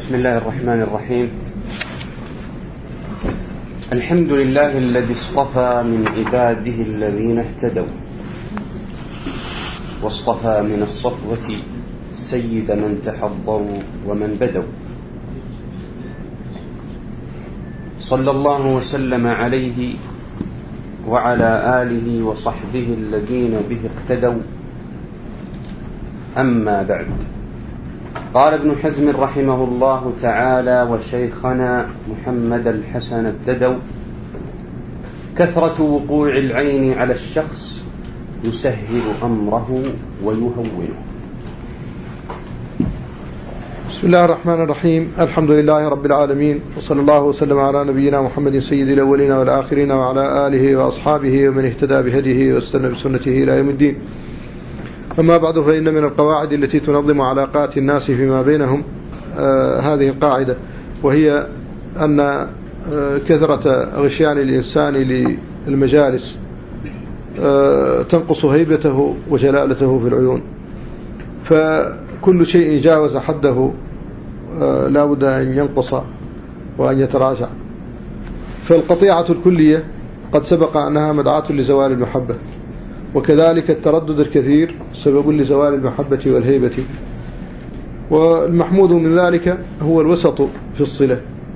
بسم الله الرحمن الرحيم. الحمد لله الذي اصطفى من عباده الذين اهتدوا، واصطفى من الصفوة سيد من تحضروا ومن بدوا. صلى الله وسلم عليه وعلى آله وصحبه الذين به اقتدوا. أما بعد، قال ابن حزم رحمه الله تعالى وشيخنا محمد الحسن ابتدوا: كثرة وقوع العين على الشخص يسهل أمره ويهونه. بسم الله الرحمن الرحيم. الحمد لله رب العالمين، وصلى الله وسلم على نبينا محمد سيد الأولين والآخرين وعلى آله وأصحابه ومن اهتدى بهديه واستنى بسنته إلى يوم الدين. أما بعد، فإن من القواعد التي تنظم علاقات الناس فيما بينهم هذه القاعدة، وهي أن كثرة غشيان الإنسان للمجالس تنقص هيبته وجلالته في العيون، فكل شيء جاوز حده لا بد أن ينقص وأن يتراجع. فالقطيعة الكلية قد سبق أنها مدعاة لزوال المحبة، وكذلك التردد الكثير سبب لزوال المحبة والهيبة. والمحمود من ذلك هو الوسط في الصلة.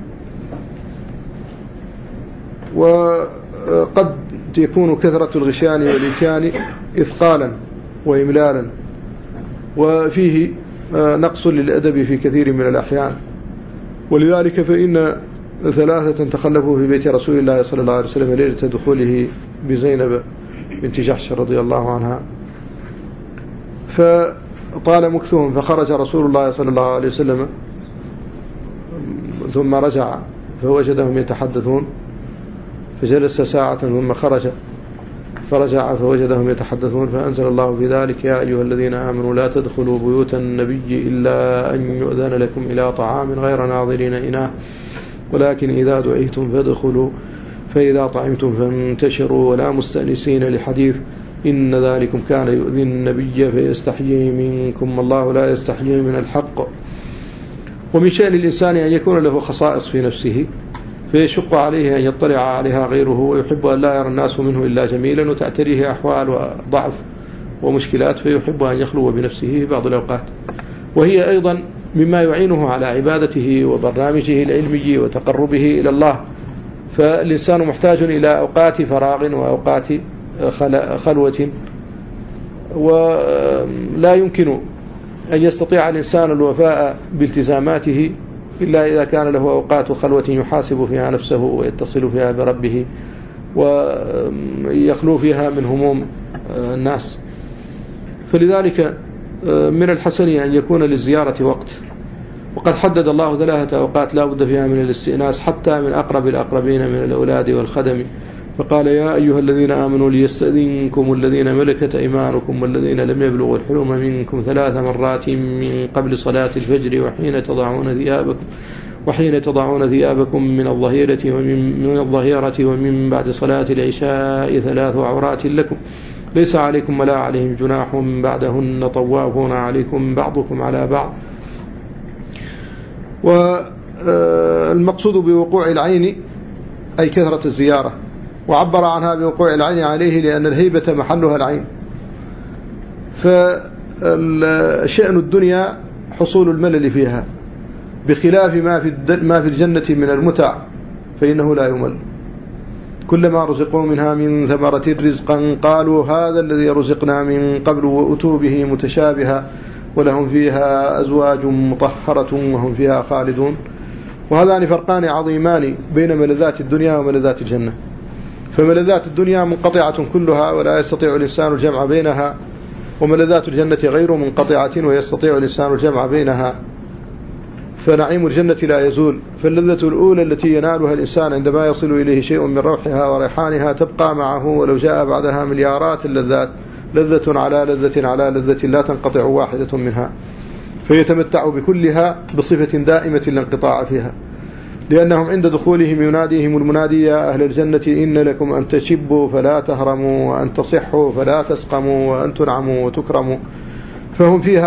وقد يكون كثرة الغشيان والإتيان إثقالا وإملالا، وفيه نقص للأدب في كثير من الأحيان. ولذلك فإن ثلاثة تخلفوا في بيت رسول الله صلى الله عليه وسلم ليلة دخوله بزينب بنت جحش رضي الله عنها، فطال مكثهم، فخرج رسول الله صلى الله عليه وسلم ثم رجع فوجدهم يتحدثون، فجلس ساعة ثم خرج فرجع فوجدهم يتحدثون، فأنزل الله في ذلك: يا أيها الذين آمنوا لا تدخلوا بيوت النبي إلا أن يؤذن لكم إلى طعام غير ناظرين إناه ولكن إذا دعيتم فادخلوا فإذا طعمتم فانتشروا ولا مستأنسين لحديث إن ذلكم كان يؤذي النبي فيستحيي منكم والله لا يستحيي من الحق. ومن شأن الإنسان أن يكون له خصائص في نفسه فيشق عليه أن يطلع عليها غيره، ويحب أن لا يرى الناس منه إلا جميلا، وتأتريه أحوال وضعف ومشكلات فيحب أن يخلو بنفسه في بعض الأوقات. وهي أيضا مما يعينه على عبادته وبرنامجه العلمي وتقربه إلى الله. فالإنسان محتاج إلى أوقات فراغ وأوقات خلوة، ولا يمكن أن يستطيع الإنسان الوفاء بالتزاماته إلا إذا كان له أوقات خلوة يحاسب فيها نفسه ويتصل فيها بربه ويخلو فيها من هموم الناس. فلذلك من الحسن أن يكون للزيارة وقت، وقد حدد الله 3 أوقات لا بد فيها من الاستئناس حتى من أقرب الأقربين من الأولاد والخدم. فقال: يا أيها الذين آمنوا ليستأذنكم الذين ملكت أيمانكم والذين لم يبلغوا الحلم منكم 3 مرات من قبل صلاة الفجر وحين تضعون ثيابكم من الظهيرة ومن بعد صلاة العشاء 3 عورات لكم ليس عليكم ولا عليهم جناح بعدهن طوافون عليكم بعضكم على بعض. والمقصود بوقوع العين أي كثرة الزيارة، وعبر عنها بوقوع العين عليه لأن الهيبة محلها العين. فشأن الدنيا حصول الملل فيها، بخلاف ما في الجنة من المتع فإنه لا يمل. كلما رزقوا منها من ثمرة رزقا قالوا هذا الذي رزقنا من قبل وأتوا به متشابها ولهم فيها أزواج مطهرة وهم فيها خالدون. وهذان فرقان عظيمان بين ملذات الدنيا وملذات الجنة. فملذات الدنيا منقطعة كلها ولا يستطيع الإنسان الجمع بينها، وملذات الجنة غير منقطعة ويستطيع الإنسان الجمع بينها. فنعيم الجنة لا يزول، فاللذة الأولى التي ينالها الإنسان عندما يصل إليه شيء من روحها وريحانها تبقى معه ولو جاء بعدها مليارات اللذات، لذة على لذة على لذة لا تنقطع واحدة منها، فيتمتع بكلها بصفة دائمة لا انقطاع فيها. لأنهم عند دخولهم يناديهم المنادي: يا أهل الجنة إن لكم أن تشبوا فلا تهرموا وأن تصحوا فلا تسقموا وأن تنعموا وتكرموا. فهم فيها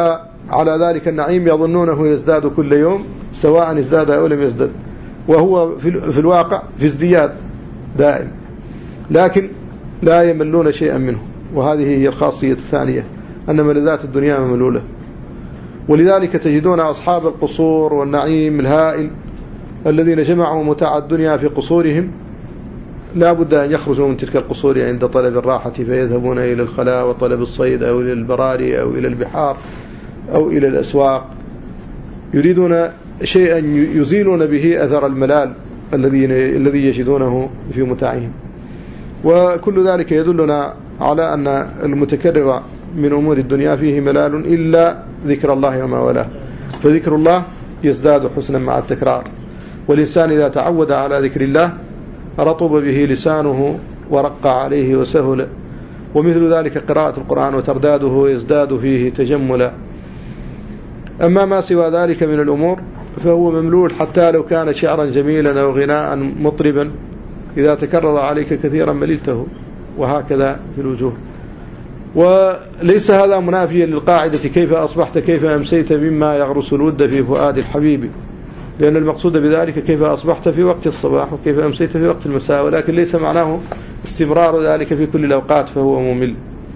على ذلك النعيم يظنونه يزداد كل يوم سواء ازداد أو لم يزدد، وهو في الواقع في ازدياد دائم، لكن لا يملون شيئا منه. وهذه هي الخاصية الثانية، أن ملذات الدنيا مملولة. ولذلك تجدون أصحاب القصور والنعيم الهائل الذين جمعوا متاع الدنيا في قصورهم لا بد أن يخرجوا من تلك القصور عند طلب الراحة، فيذهبون إلى الخلاء وطلب الصيد أو إلى البراري أو إلى البحار أو إلى الأسواق، يريدون شيئا يزيلون به أثر الملال الذي يجدونه في متاعهم. وكل ذلك يدلنا على أن المتكرر من أمور الدنيا فيه ملال إلا ذكر الله وما ولاه، فذكر الله يزداد حسنا مع التكرار، والإنسان إذا تعود على ذكر الله رطب به لسانه ورق عليه وسهل، ومثل ذلك قراءة القرآن وترداده يزداد فيه تجملا. أما ما سوى ذلك من الأمور فهو مملول، حتى لو كان شعرا جميلا أو غناء مطربا إذا تكرر عليك كثيرا مللته، وهكذا في الوجوه. وليس هذا منافيا للقاعدة كيف أصبحت كيف أمسيت مما يغرس الود في فؤاد الحبيب، لأن المقصود بذلك كيف أصبحت في وقت الصباح وكيف أمسيت في وقت المساء، ولكن ليس معناه استمرار ذلك في كل الأوقات فهو ممل.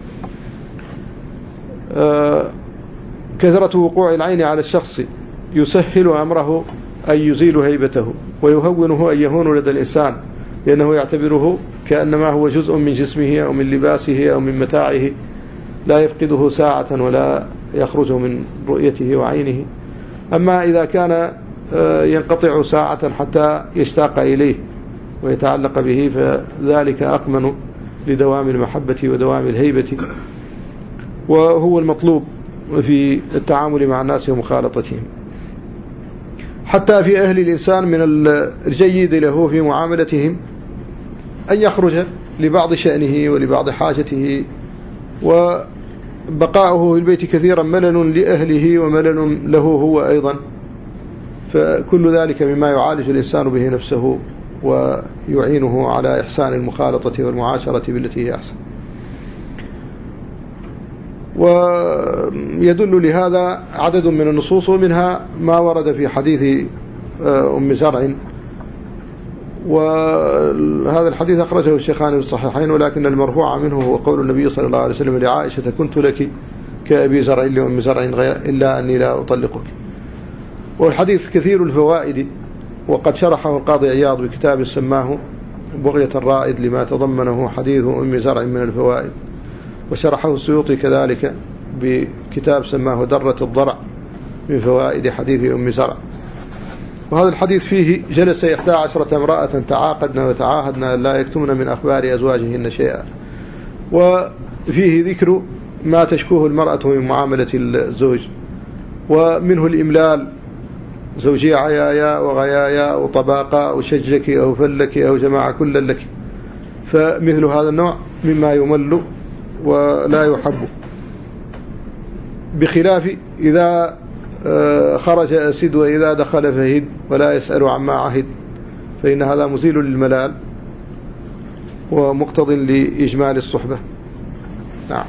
كثرة وقوع العين على الشخص يسهل أمره أن يزيل هيبته، ويهونه أن يهون لدى الإنسان، لأنه يعتبره كأنما هو جزء من جسمه أو من لباسه أو من متاعه لا يفقده ساعة ولا يخرج من رؤيته وعينه. أما إذا كان ينقطع ساعة حتى يشتاق إليه ويتعلق به فذلك أقمن لدوام المحبة ودوام الهيبة، وهو المطلوب في التعامل مع الناس ومخالطتهم. حتى في أهل الإنسان من الجيد له في معاملتهم أن يخرج لبعض شأنه ولبعض حاجته، وبقاؤه في البيت كثيرا ملل لأهله وملل له هو أيضا، فكل ذلك مما يعالج الإنسان به نفسه ويعينه على إحسان المخالطة والمعاشرة بالتي هي أحسن. ويدل لهذا عدد من النصوص، ومنها ما ورد في حديث أم زرع، وهذا الحديث أخرجه الشيخان في الصحيحين، ولكن المرفوع منه هو قول النبي صلى الله عليه وسلم لعائشة: كنت لك كأبي زرع لأم زرع إلا أني لا أطلقك. والحديث كثير الفوائد، وقد شرحه القاضي عياض بكتاب سماه بغية الرائد لما تضمنه حديث أم زرع من الفوائد، وشرحه السيوطي كذلك بكتاب سماه درة الضرع من فوائد حديث أم زرع. وهذا الحديث فيه جلس 11 امرأة تعاقدن وتعاهدن لا يكتمن من أخبار أزواجهن شيئا، وفيه ذكر ما تشكوه المرأة من معاملة الزوج، ومنه الإملال: زوجي عيايا وغيايا وطباقا وشجك أو فلك أو جماعة كل لك. فمثل هذا النوع مما يمل ولا يحب، بخلاف إذا خرج أسد وإذا دخل فهد ولا يسأل عما عهد، فإن هذا مزيل للملال ومقتض لإجمال الصحبة. نعم.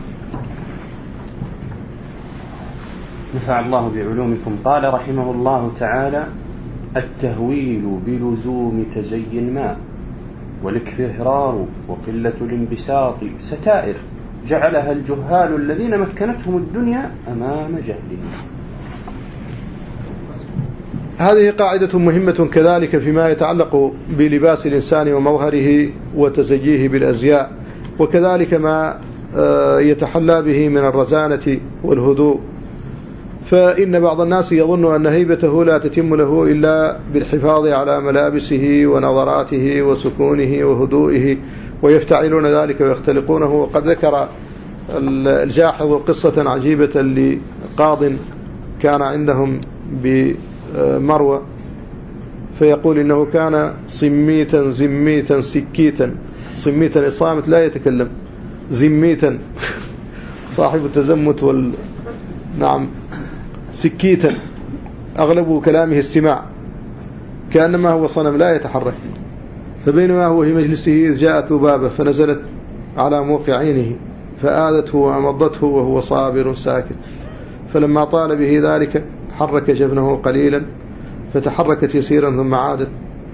نفع الله بعلومكم. قال رحمه الله تعالى: التهويل بلزوم تزين ما، والاكفرار وقلة الانبساط ستائر جعلها الجهال الذين مكنتهم الدنيا أمام جهلهم. هذه قاعدة مهمة كذلك فيما يتعلق بلباس الإنسان ومظهره وتزييه بالأزياء، وكذلك ما يتحلى به من الرزانة والهدوء. فإن بعض الناس يظن أن هيبته لا تتم له إلا بالحفاظ على ملابسه ونظراته وسكونه وهدوئه، ويفتعلون ذلك ويختلقونه. وقد ذكر الجاحظ قصة عجيبة لقاض كان عندهم بمروى، فيقول إنه كان صميتا زميتا سكيتا. صميتا إصامت لا يتكلم، زميتا صاحب التزمت نعم، سكيتا أغلب كلامه استماع، كأنما هو صنم لا يتحرك. فبينما هو في مجلسه إذ جاءت ذبابة فنزلت على موقع عينه فآذته وأمضته وهو صابر ساكت، فلما طال به ذلك حرك جفنه قليلا فتحركت يسيرا ثم عادت،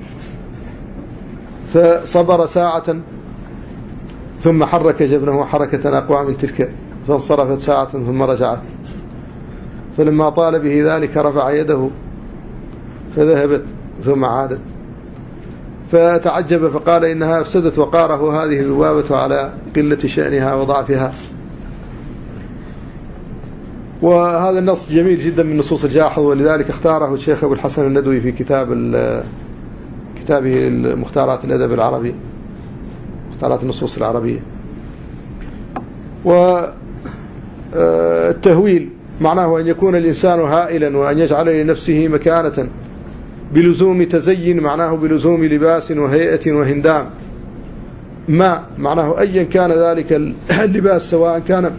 فصبر ساعة ثم حرك جفنه حركة أقوى من تلك فانصرفت ساعة ثم رجعت، فلما طال به ذلك رفع يده فذهبت ثم عادت، فتعجب فقال إنها أفسدت وقاره هذه الذبابة على قلة شأنها وضعفها. وهذا النص جميل جدا من نصوص الجاحظ، ولذلك اختاره الشيخ أبو الحسن الندوي في كتابه المختارات الأدب العربي، مختارات النصوص العربية. والتهويل معناه أن يكون الإنسان هائلا وأن يجعل لنفسه مكانة بلزوم تزين، معناه بلزوم لباس وهيئة وهندام، ما معناه أيا كان ذلك اللباس، سواء كان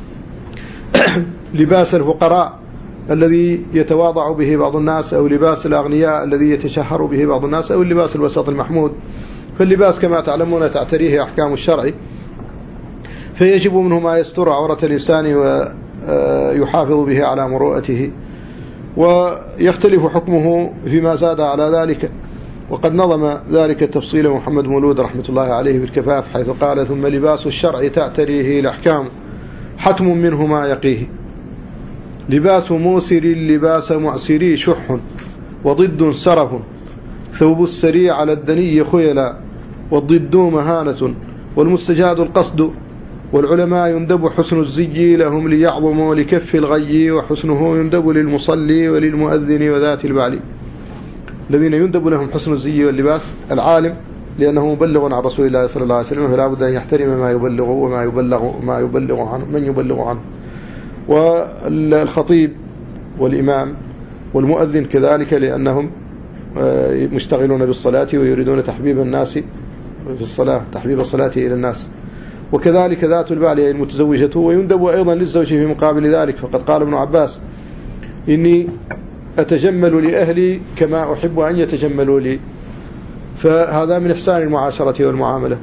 لباس الفقراء الذي يتواضع به بعض الناس، أو لباس الأغنياء الذي يتشهر به بعض الناس، أو اللباس الوسط المحمود. فاللباس كما تعلمون تعتريه أحكام الشرع، فيجب منه ما يستر عورة الإنسان ويحافظ به على مروءته، ويختلف حكمه فيما زاد على ذلك. وقد نظم ذلك التفصيل محمد مولود رحمة الله عليه بالكفاف، حيث قال: ثم لباس الشرع تعتريه الأحكام حتم منه ما يقيه، لباس موسر لباس معسري شح، وضد سرف، ثوب السريع على الدني خيلا، والضد مهانة، والمستجاد القصد، والعلماء يندب حسن الزي لهم ليعظموا لكف الغي، وحسنه يندب للمصلي وللمؤذن وذات البعل. الذين يندب لهم حسن الزي واللباس: العالم لأنه مبلغ عن رسول الله صلى الله عليه وسلم، فلا بد أن يحترم ما يبلغه وما يبلغ عنه من يبلغ عنه، والخطيب والإمام والمؤذن كذلك، لأنهم مشتغلون بالصلاة ويريدون تحبيب الناس في الصلاة، تحبيب الصلاة إلى الناس. وكذلك ذات البعل أي المتزوجة، ويندب أيضا للزوج في مقابل ذلك، فقد قال ابن عباس: إني أتجمل لأهلي كما أحب أن يتجملوا لي. فهذا من إحسان المعاشرة والمعاملة.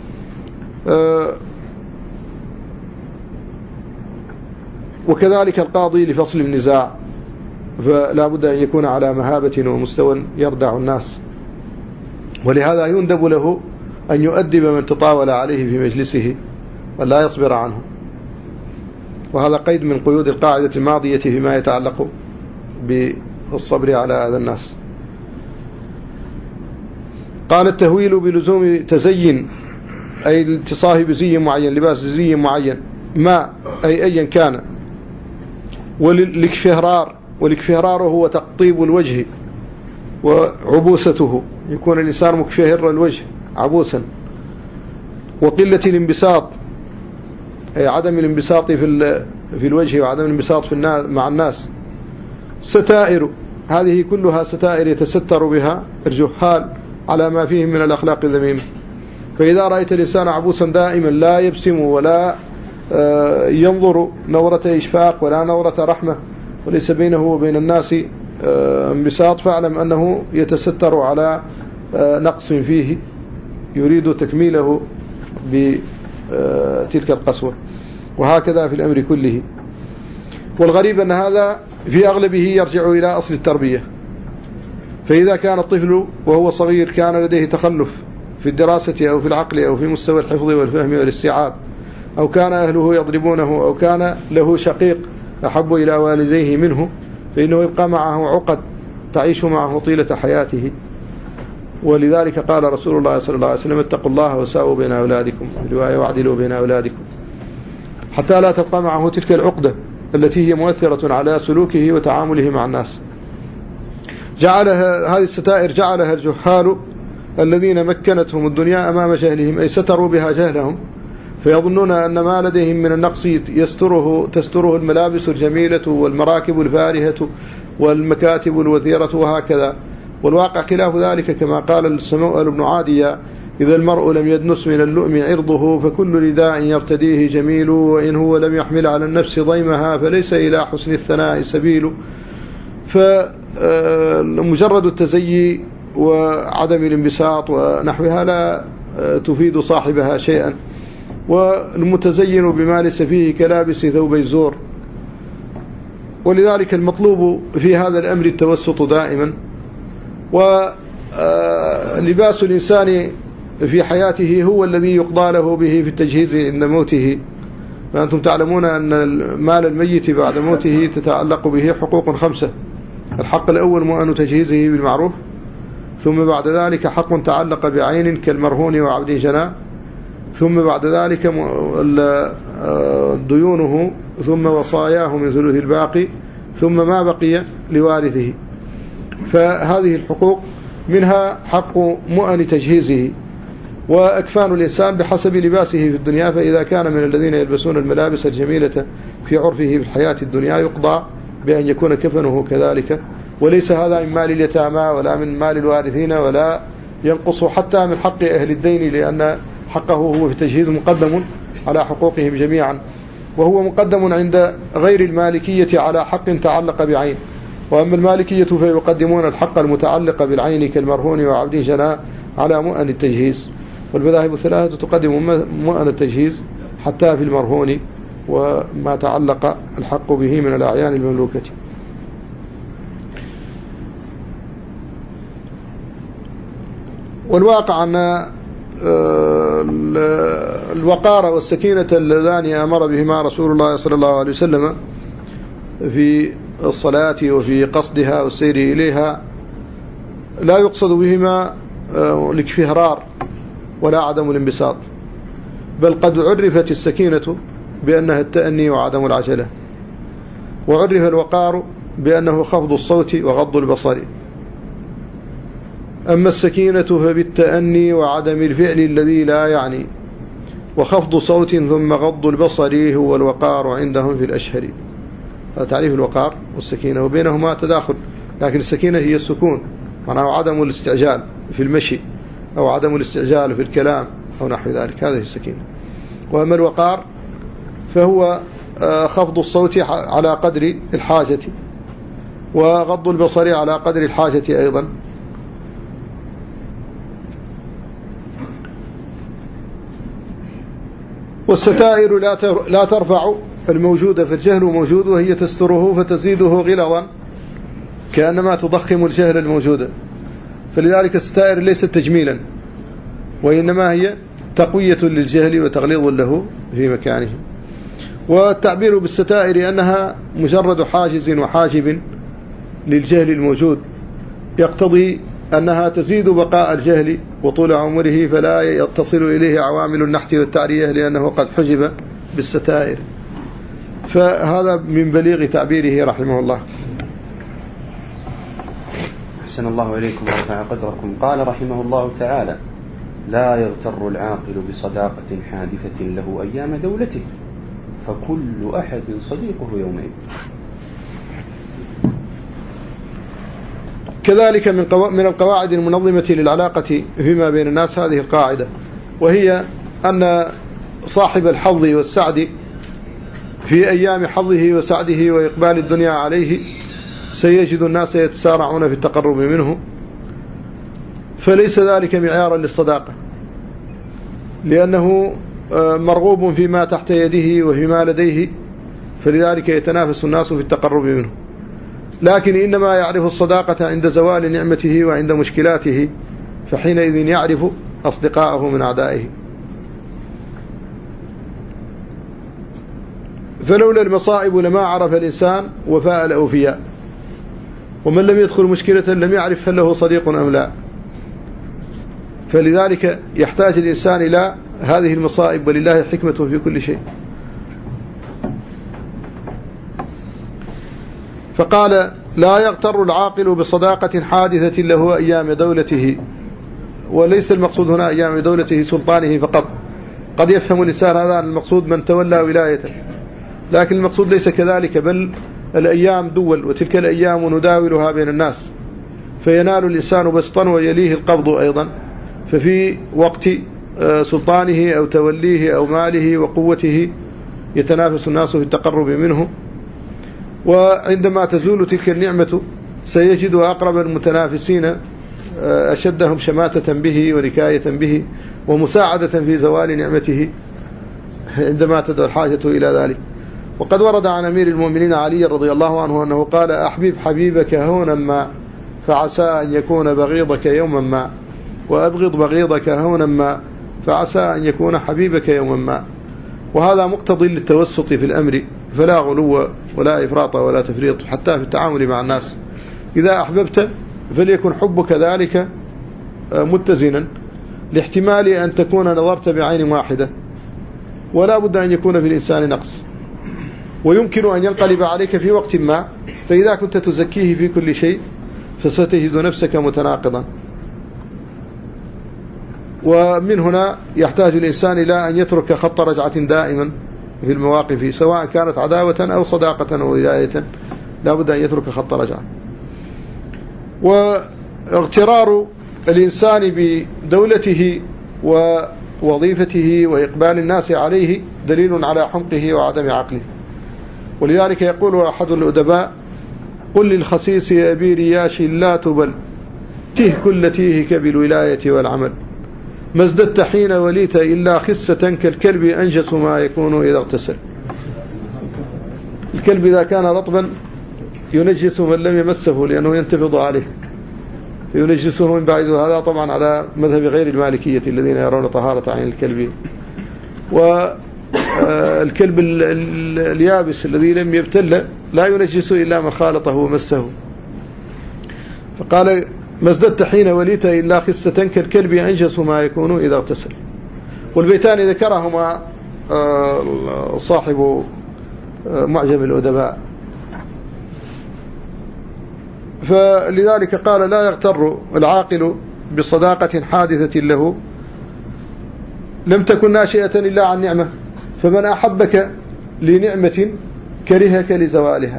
وكذلك القاضي لفصل النزاع، فلا بد أن يكون على مهابة ومستوى يردع الناس، ولهذا يندب له أن يؤدب من تطاول عليه في مجلسه ولا يصبر عنه. وهذا قيد من قيود القاعدة الماضية فيما يتعلق بالصبر على هذا الناس. قال: التهويل بلزوم تزين، أي الاتصاف بزي معين، لباس زي معين، ما أي أيا كان. والاكفهرار هو تقطيب الوجه وعبوسته، يكون الإنسان مكفهر الوجه عبوسا. وقلة الانبساط أي عدم الانبساط في الوجه وعدم الانبساط مع الناس. ستائر، هذه كلها ستائر يتستر بها الجهال على ما فيه من الأخلاق الذميمة. فإذا رأيت الإنسان عبوسا دائما لا يبسم ولا ينظر نظرة إشفاق ولا نظرة رحمة، وليس بينه وبين الناس انبساط، فاعلم أنه يتستر على نقص فيه يريد تكميله بتلك القسوة. وهكذا في الأمر كله. والغريب أن هذا في أغلبه يرجع إلى أصل التربية. فإذا كان الطفل وهو صغير كان لديه تخلف في الدراسة أو في العقل أو في مستوى الحفظ والفهم والاستيعاب، أو كان أهله يضربونه، أو كان له شقيق أحب إلى والديه منه، فإنه يبقى معه عقد تعيش معه طيلة حياته. ولذلك قال رسول الله صلى الله عليه وسلم: اتقوا الله وساووا بين أولادكم، في رواية: واعدلوا بين أولادكم، حتى لا تبقى معه تلك العقدة التي هي مؤثرة على سلوكه وتعامله مع الناس. هذه الستائر جعلها الجهال الذين مكنتهم الدنيا أمام جهلهم، أي ستروا بها جهلهم، فيظنون أن ما لديهم من النقص تستره الملابس الجميلة والمراكب الفارهة والمكاتب الوثيرة وهكذا. والواقع خلاف ذلك، كما قال السمؤل بن عادية: إذا المرء لم يدنس من اللؤم عرضه، فكل رداء يرتديه جميل، وإن هو لم يحمل على النفس ضيمها، فليس إلى حسن الثناء سبيل. فمجرد التزيي وعدم الانبساط ونحوها لا تفيد صاحبها شيئا. والمتزين بما ليس فيه كلابس ثوب الزور. ولذلك المطلوب في هذا الأمر التوسط دائما. ولباس الإنسان في حياته هو الذي يقضى له به في التجهيز عند موته. فأنتم تعلمون أن مال الميت بعد موته تتعلق به حقوق 5. الحق الأول مؤن تجهيزه بالمعروف، ثم بعد ذلك حق تعلق بعين كالمرهون وعبد جناء، ثم بعد ذلك ديونه، ثم وصاياه من ثلث الباقي، ثم ما بقي لوارثه. فهذه الحقوق منها حق مؤن تجهيزه. وأكفان الإنسان بحسب لباسه في الدنيا، فإذا كان من الذين يلبسون الملابس الجميلة في عرفه في الحياة الدنيا يقضى بأن يكون كفنه كذلك، وليس هذا من مال اليتامى ولا من مال الوارثين، ولا ينقص حتى من حق أهل الدين، لأن حقه هو في التجهيز مقدم على حقوقهم جميعا، وهو مقدم عند غير المالكية على حق تعلق بعين. وأما المالكية فيقدمون الحق المتعلق بالعين كالمرهون وعبد جناء على مؤن التجهيز. والمذاهب الثلاثة تقدم مؤن التجهيز حتى في المرهون وما تعلق الحق به من الأعيان المملوكة. والواقع أن الوقار والسكينة اللذان أمر بهما رسول الله صلى الله عليه وسلم في الصلاة وفي قصدها والسير إليها لا يقصد بهما الاكفهرار ولا عدم الانبساط، بل قد عرفت السكينة بأنها التأني وعدم العجلة، وعرف الوقار بأنه خفض الصوت وغض البصر. أما السكينة فبالتأني وعدم الفعل الذي لا يعني، وخفض صوت ثم غض البصر هو الوقار عندهم في الأشهر. هذا تعريف الوقار والسكينة، وبينهما تداخل، لكن السكينة هي السكون، معناه عدم الاستعجال في المشي أو عدم الاستعجال في الكلام أو نحو ذلك، هذه السكينة. وأما الوقار فهو خفض الصوت على قدر الحاجة، وغض البصر على قدر الحاجة أيضا. والستائر لا ترفع الموجود، فالجهل موجود وهي تستره فتزيده غلظا كأنما تضخم الجهل الموجود. فلذلك الستائر ليست تجميلا، وإنما هي تقوية للجهل وتغليظ له في مكانه. والتعبير بالستائر أنها مجرد حاجز وحاجب للجهل الموجود، يقتضي أنها تزيد بقاء الجهل وطول عمره، فلا يتصل إليه عوامل النحت والتعرية لأنه قد حجب بالستائر. فهذا من بليغ تعبيره رحمه الله. أحسن الله إليكم ورفع قدركم. قال رحمه الله تعالى: لا يغتر العاقل بصداقة حادثة له أيام دولته، فكل أحد صديقه يومئذ. كذلك من القواعد المنظمة للعلاقة فيما بين الناس هذه القاعدة، وهي أن صاحب الحظ والسعد في أيام حظه وسعده وإقبال الدنيا عليه سيجد الناس يتسارعون في التقرب منه، فليس ذلك معيارا للصداقة، لأنه مرغوب فيما تحت يده وفيما لديه، فلذلك يتنافس الناس في التقرب منه. لكن إنما يعرف الصداقة عند زوال نعمته وعند مشكلاته، فحينئذ يعرف أصدقاءه من أعدائه. فلولا المصائب لما عرف الإنسان وفاء الأوفياء، ومن لم يدخل مشكلة لم يعرف هل له صديق أم لا. فلذلك يحتاج الإنسان إلى هذه المصائب، ولله حكمة في كل شيء. فقال: لا يغتر العاقل بصداقة حادثة له أيام دولته. وليس المقصود هنا أيام دولته سلطانه فقط، قد يفهم الإنسان هذا المقصود من تولى ولاية، لكن المقصود ليس كذلك، بل الأيام دول، وتلك الأيام نداولها بين الناس، فينال الإنسان بسطا ويليه القبض أيضا. ففي وقت سلطانه أو توليه أو ماله وقوته يتنافس الناس في التقرب منه، وعندما تزول تلك النعمة سيجد أقرب المتنافسين أشدهم شماتة به ونكاية به ومساعدة في زوال نعمته عندما تدعو الحاجة إلى ذلك. وقد ورد عن أمير المؤمنين علي رضي الله عنه أنه قال: أحبب حبيبك هونا ما فعسى أن يكون بغيضك يوما ما، وأبغض بغيضك هونا ما فعسى أن يكون حبيبك يوما ما. وهذا مقتضي للتوسط في الأمر، فلا غلو ولا إفراط ولا تفريط حتى في التعامل مع الناس. إذا أحببت فليكن حبك ذلك متزنا، لاحتمال أن تكون نظرت بعين واحدة، ولا بد أن يكون في الإنسان نقص، ويمكن أن ينقلب عليك في وقت ما، فإذا كنت تزكيه في كل شيء فستجد نفسك متناقضا. ومن هنا يحتاج الإنسان إلى أن يترك خط رجعة دائما في المواقف، سواء كانت عداوة أو صداقة أو ولاية، لا بد أن يترك خط رجعة. واغترار الإنسان بدولته ووظيفته وإقبال الناس عليه دليل على حمقه وعدم عقله. ولذلك يقول أحد الأدباء: قل للخسيس يا أبي رياش لا تبل، ته كل تيهك بالولاية والعمل، ما ازددت حين وليت إلا خسة كالكلب أنجس ما يكون إذا اغتسل. الكلب إذا كان رطبا ينجس من لم يمسه لأنه ينتفض عليه، ينجسه من بعيد. هذا طبعا على مذهب غير المالكية الذين يرون طهارة عين الكلب. والكلب اليابس الذي لم يبتل لا ينجس إلا من خالطه ومسه. فقال: ما ازددت حين وليت إلا خسة كالكلب أنجس ما يكون إذا اغتسل. والبيتان ذكرهما صاحب معجم الأدباء. فلذلك قال: لا يغتر العاقل بصداقة حادثة له لم تكن ناشئة إلا عن نعمة، فمن أحبك لنعمة كرهك لزوالها.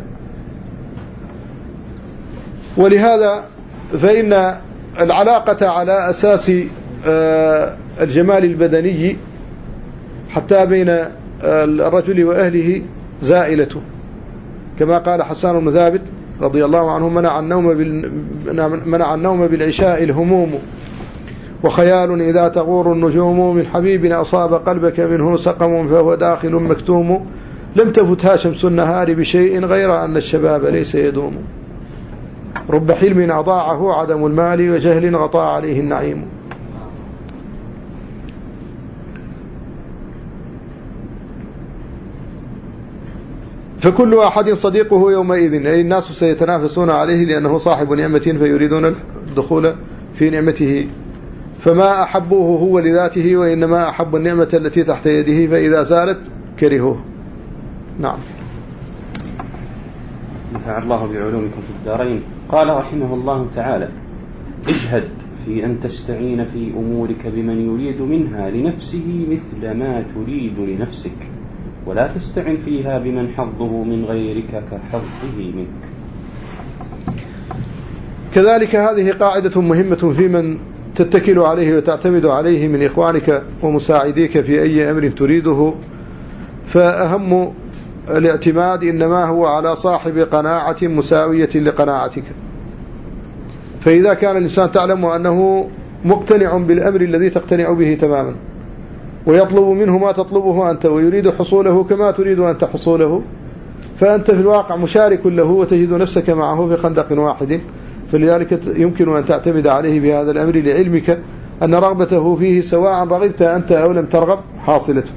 ولهذا فإن العلاقة على أساس الجمال البدني حتى بين الرجل وأهله زائلة، كما قال حسان بن ثابت رضي الله عنه: منع النوم بالعشاء الهموم، وخيال إذا تغور النجوم، من حبيب أصاب قلبك منه سقم فهو داخل مكتوم، لم تفتها شمس النهار بشيء غير أن الشباب ليس يدوم، رب حلم أضاعه عدم المال وجهل غطى عليه النعيم. فكل أحد صديقه يومئذ، أي الناس سيتنافسون عليه لأنه صاحب نعمة فيريدون الدخول في نعمته، فما أحبوه هو لذاته، وإنما أحب النعمة التي تحت يده، فإذا زالت كرهوه. نعم. نفع الله بعلومكم في الدارين. قال رحمه الله تعالى: اجهد في أن تستعين في أمورك بمن يريد منها لنفسه مثل ما تريد لنفسك، ولا تستعن فيها بمن حظه من غيرك كحظه منك. كذلك هذه قاعدة مهمة في من تتكل عليه وتعتمد عليه من إخوانك ومساعديك في أي أمر تريده. فأهم الاعتماد إنما هو على صاحب قناعة مساوية لقناعتك. فإذا كان الإنسان تعلم أنه مقتنع بالأمر الذي تقتنع به تماما، ويطلب منه ما تطلبه أنت، ويريد حصوله كما تريد أنت حصوله، فأنت في الواقع مشارك له وتجد نفسك معه في خندق واحد. فلذلك يمكن أن تعتمد عليه بهذا الأمر لعلمك أن رغبته فيه سواء رغبت أنت أو لم ترغب حاصلته،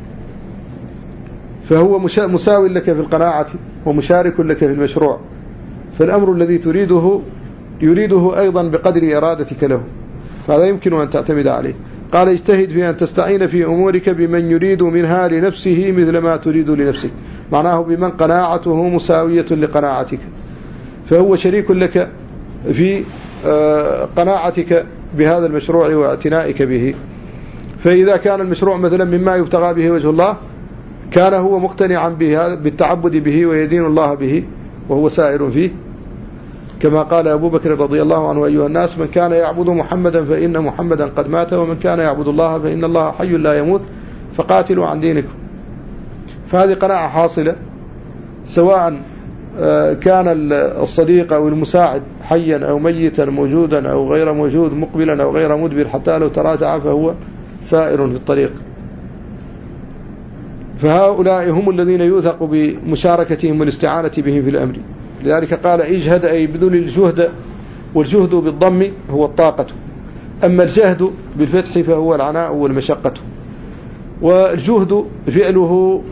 فهو مساو لك في القناعة ومشارك لك في المشروع. فالأمر الذي تريده يريده أيضا بقدر إرادتك له، فهذا يمكن أن تعتمد عليه. قال: اجتهد في أن تستعين في أمورك بمن يريد منها لنفسه مثل ما تريد لنفسك، معناه بمن قناعته مساوية لقناعتك، فهو شريك لك في قناعتك بهذا المشروع واعتنائك به. فإذا كان المشروع مثلا مما يبتغى به وجه الله، كان هو مقتنعا بالتعبد به ويدين الله به وهو سائر فيه، كما قال أبو بكر رضي الله عنه: أيها الناس، من كان يعبد محمدا فإن محمدا قد مات، ومن كان يعبد الله فإن الله حي لا يموت، فقاتلوا عن دينكم. فهذه قناعة حاصلة، سواء كان الصديق أو المساعد حيا أو ميتا، موجودا أو غير موجود، مقبلا أو غير مدبر، حتى لو تراجع فهو سائر في الطريق. فهؤلاء هم الذين يوثق بمشاركتهم والاستعانة بهم في الأمر. لذلك قال اجهد أي بذل الجهد، والجهد بالضم هو الطاقة، أما الجهد بالفتح فهو العناء والمشقة. والجهد فعله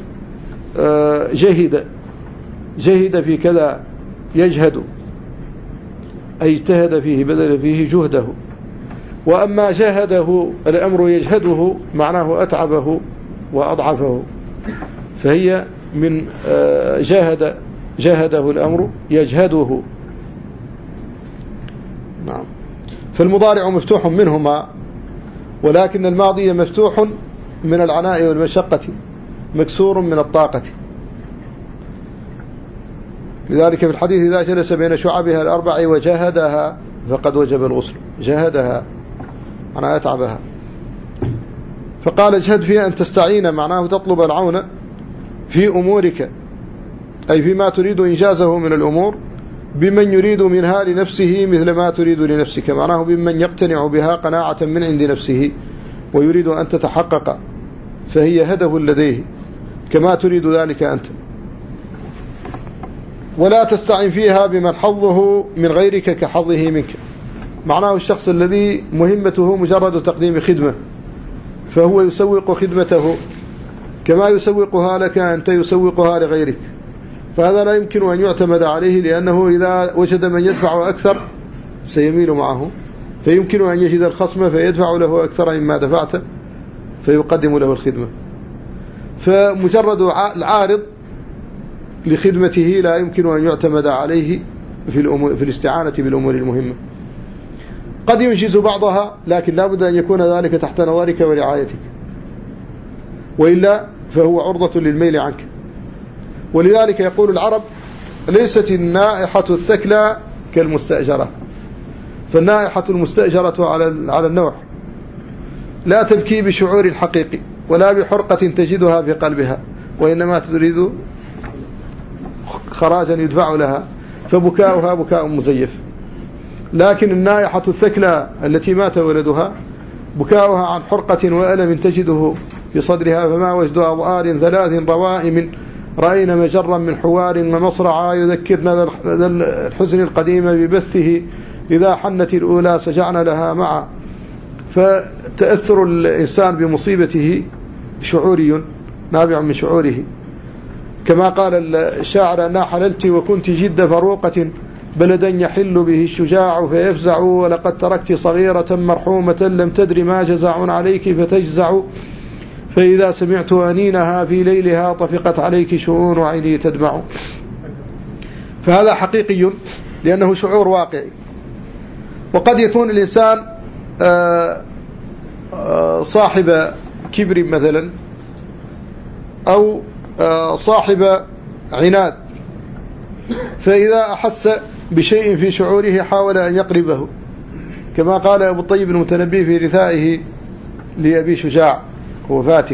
جهد في كذا يجهد، أي اجتهد فيه بذل فيه جهده. وأما جهده الأمر يجهده معناه أتعبه وأضعفه، فهي من جهده الأمر يجهده. نعم. فالمضارع مفتوح منهما، ولكن الماضي مفتوح من العناء والمشقة، مكسور من الطاقة. لذلك في الحديث إذا جلس بين شعبها الأربع وجاهدها فقد وجب الغسل. جاهدها معناه أتعبها. فقال اجهد في أن تستعين، معناه تطلب العون في أمورك، أي فيما تريد إنجازه من الأمور، بمن يريد منها لنفسه مثل ما تريد لنفسك، معناه بمن يقتنع بها قناعة من عند نفسه ويريد أن تتحقق، فهي هدف لديه كما تريد ذلك أنت. ولا تستعن فيها بمن حظه من غيرك كحظه منك، معناه الشخص الذي مهمته مجرد تقديم خدمة، فهو يسوق خدمته كما يسوقها لك أنت يسوقها لغيرك، فهذا لا يمكن أن يعتمد عليه، لأنه إذا وجد من يدفع أكثر سيميل معه، فيمكن أن يجد الخصم فيدفع له أكثر مما دفعته فيقدم له الخدمة. فمجرد العارض لخدمته لا يمكن أن يعتمد عليه في الاستعانة بالأمور المهمة. قد ينجز بعضها، لكن لا بد أن يكون ذلك تحت نظرك ورعايتك، وإلا فهو عرضة للميل عنك. ولذلك يقول العرب ليست النائحة الثكلى كالمستأجرة، فالنائحة المستأجرة على النوح لا تبكي بشعور الحقيقي ولا بحرقة تجدها في قلبها، وإنما تريد خراجا يدفع لها، فبكاؤها بكاء مزيف. لكن النائحة الثكلى التي مات ولدها بكاؤها عن حرقة وألم تجده في صدرها، فما وجد أضآر ثلاث روائم رأينا مجرا من حوار ومصرعا، يذكرنا ذا الحزن القديم ببثه، إذا حنت الأولى سجعنا لها معا. فتأثر الإنسان بمصيبته شعوري نابع من شعوره، كما قال الشاعر أنا حللت وكنت جد فروقة، بلدا يحل به الشجاع فيفزع، ولقد تركت صغيرة مرحومة لم تدر ما جزع عليك فتجزع، فإذا سمعت أنينها في ليلها طفقت عليك شؤون عيني تدمع. فهذا حقيقي لأنه شعور واقعي. وقد يكون الإنسان صاحب كبر مثلا، أو صاحب عناد، فإذا أحس بشيء في شعوره حاول أن يقربه، كما قال أبو الطيب المتنبي في رثائه لأبي شجاع وفاتك: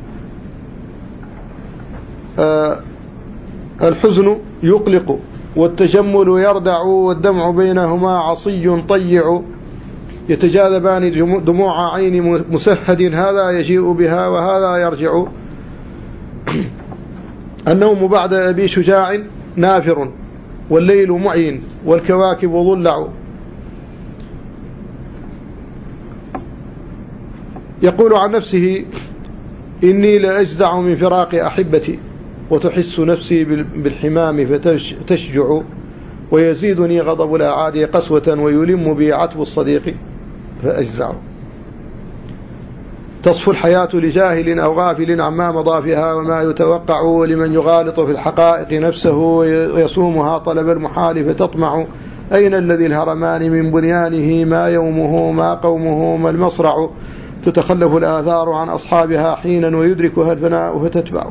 الحزن يقلق والتجمل يردع، والدمع بينهما عصي طيع، يتجاذبان دموع عين مسهد، هذا يجيء بها وهذا يرجع. النوم بعد أبي شجاع نافر، والليل معين والكواكب ضلع. يقول عن نفسه: إني لأجزع من فراق أحبتي، وتحس نفسي بالحمام فتشجع، ويزيدني غضب الأعادي قسوة، ويلم بي عتب الصديق فأجزع. تصفو الحياة لجاهل أو غافل عما مضى فيها وما يتوقع، ولمن يغالط في الحقائق نفسه ويصومها طلب المحال فتطمع. أين الذي الهرمان من بنيانه، ما يومه ما قومه ما المصرع، تتخلف الآثار عن أصحابها حينا ويدركها الفناء فتتبع.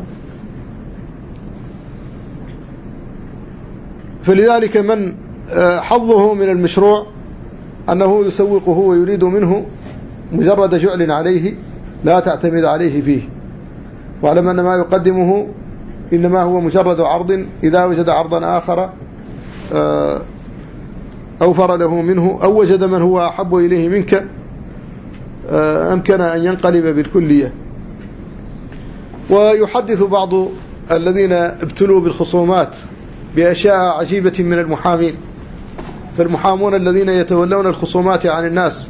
فلذلك من حظه من المشروع أنه يسوقه ويريد منه مجرد جعل عليه، لا تعتمد عليه فيه، واعلم أن ما يقدمه إنما هو مجرد عرض، إذا وجد عرضا آخر أوفر له منه، أو وجد من هو أحب إليه منك، أمكن أن ينقلب بالكلية. ويحدث بعض الذين ابتلوا بالخصومات بأشياء عجيبة من المحامين. فالمحامون الذين يتولون الخصومات عن الناس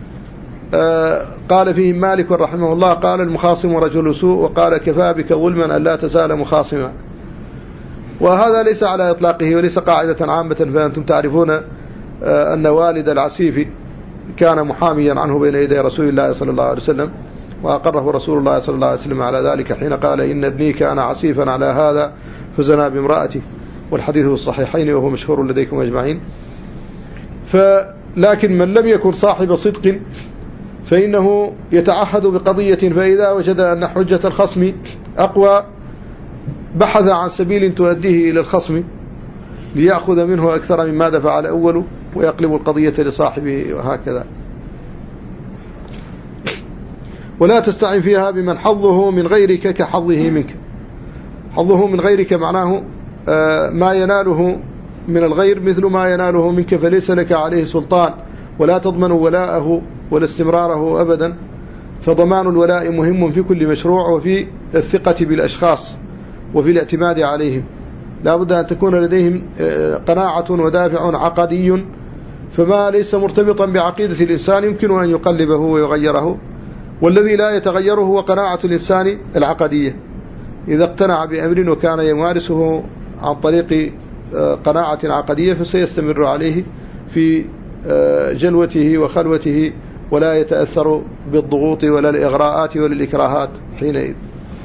قال فيهم مالك رحمه الله: قال المخاصم رجل سوء، وقال كفى بك ظلما أن لا تزال مخاصما. وهذا ليس على إطلاقه وليس قاعدة عامة، فأنتم تعرفون أن والد العسيف كان محاميا عنه بين يدي رسول الله صلى الله عليه وسلم، وأقره رسول الله صلى الله عليه وسلم على ذلك حين قال: إن ابني كان عسيفا على هذا فزنى بامرأته، والحديث في الصحيحين وهو مشهور لديكم أجمعين. لكن من لم يكن صاحب صدق فإنه يتعهد بقضية، فإذا وجد أن حجة الخصم أقوى بحث عن سبيل تؤديه إلى الخصم ليأخذ منه أكثر مما دفع الأول ويقلب القضية لصاحبه، وهكذا. ولا تستعن فيها بمن حظه من غيرك كحظه منك. حظه من غيرك معناه ما يناله من الغير مثل ما يناله منك، فليس لك عليه سلطان، ولا تضمن ولاءه ولا استمراره أبدا. فضمان الولاء مهم في كل مشروع، وفي الثقة بالأشخاص وفي الاعتماد عليهم. لا بد أن تكون لديهم قناعة ودافع عقدي، فما ليس مرتبطا بعقيدة الإنسان يمكن أن يقلبه ويغيره، والذي لا يتغيره هو قناعة الإنسان العقدية. إذا اقتنع بأمر وكان يمارسه عن طريق قناعة عقدية فسيستمر عليه في جلوته وخلوته، ولا يتأثر بالضغوط ولا الإغراءات ولا الإكراهات حينئذ.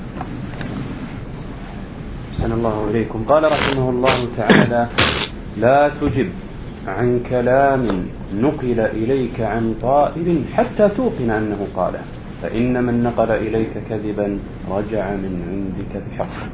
أحسن الله إليكم. قال رحمه الله تعالى: لا تجب عن كلام نقل إليك عن طائل حتى توقن أنه قاله، فإن من نقل إليك كذبا رجع من عندك بحق.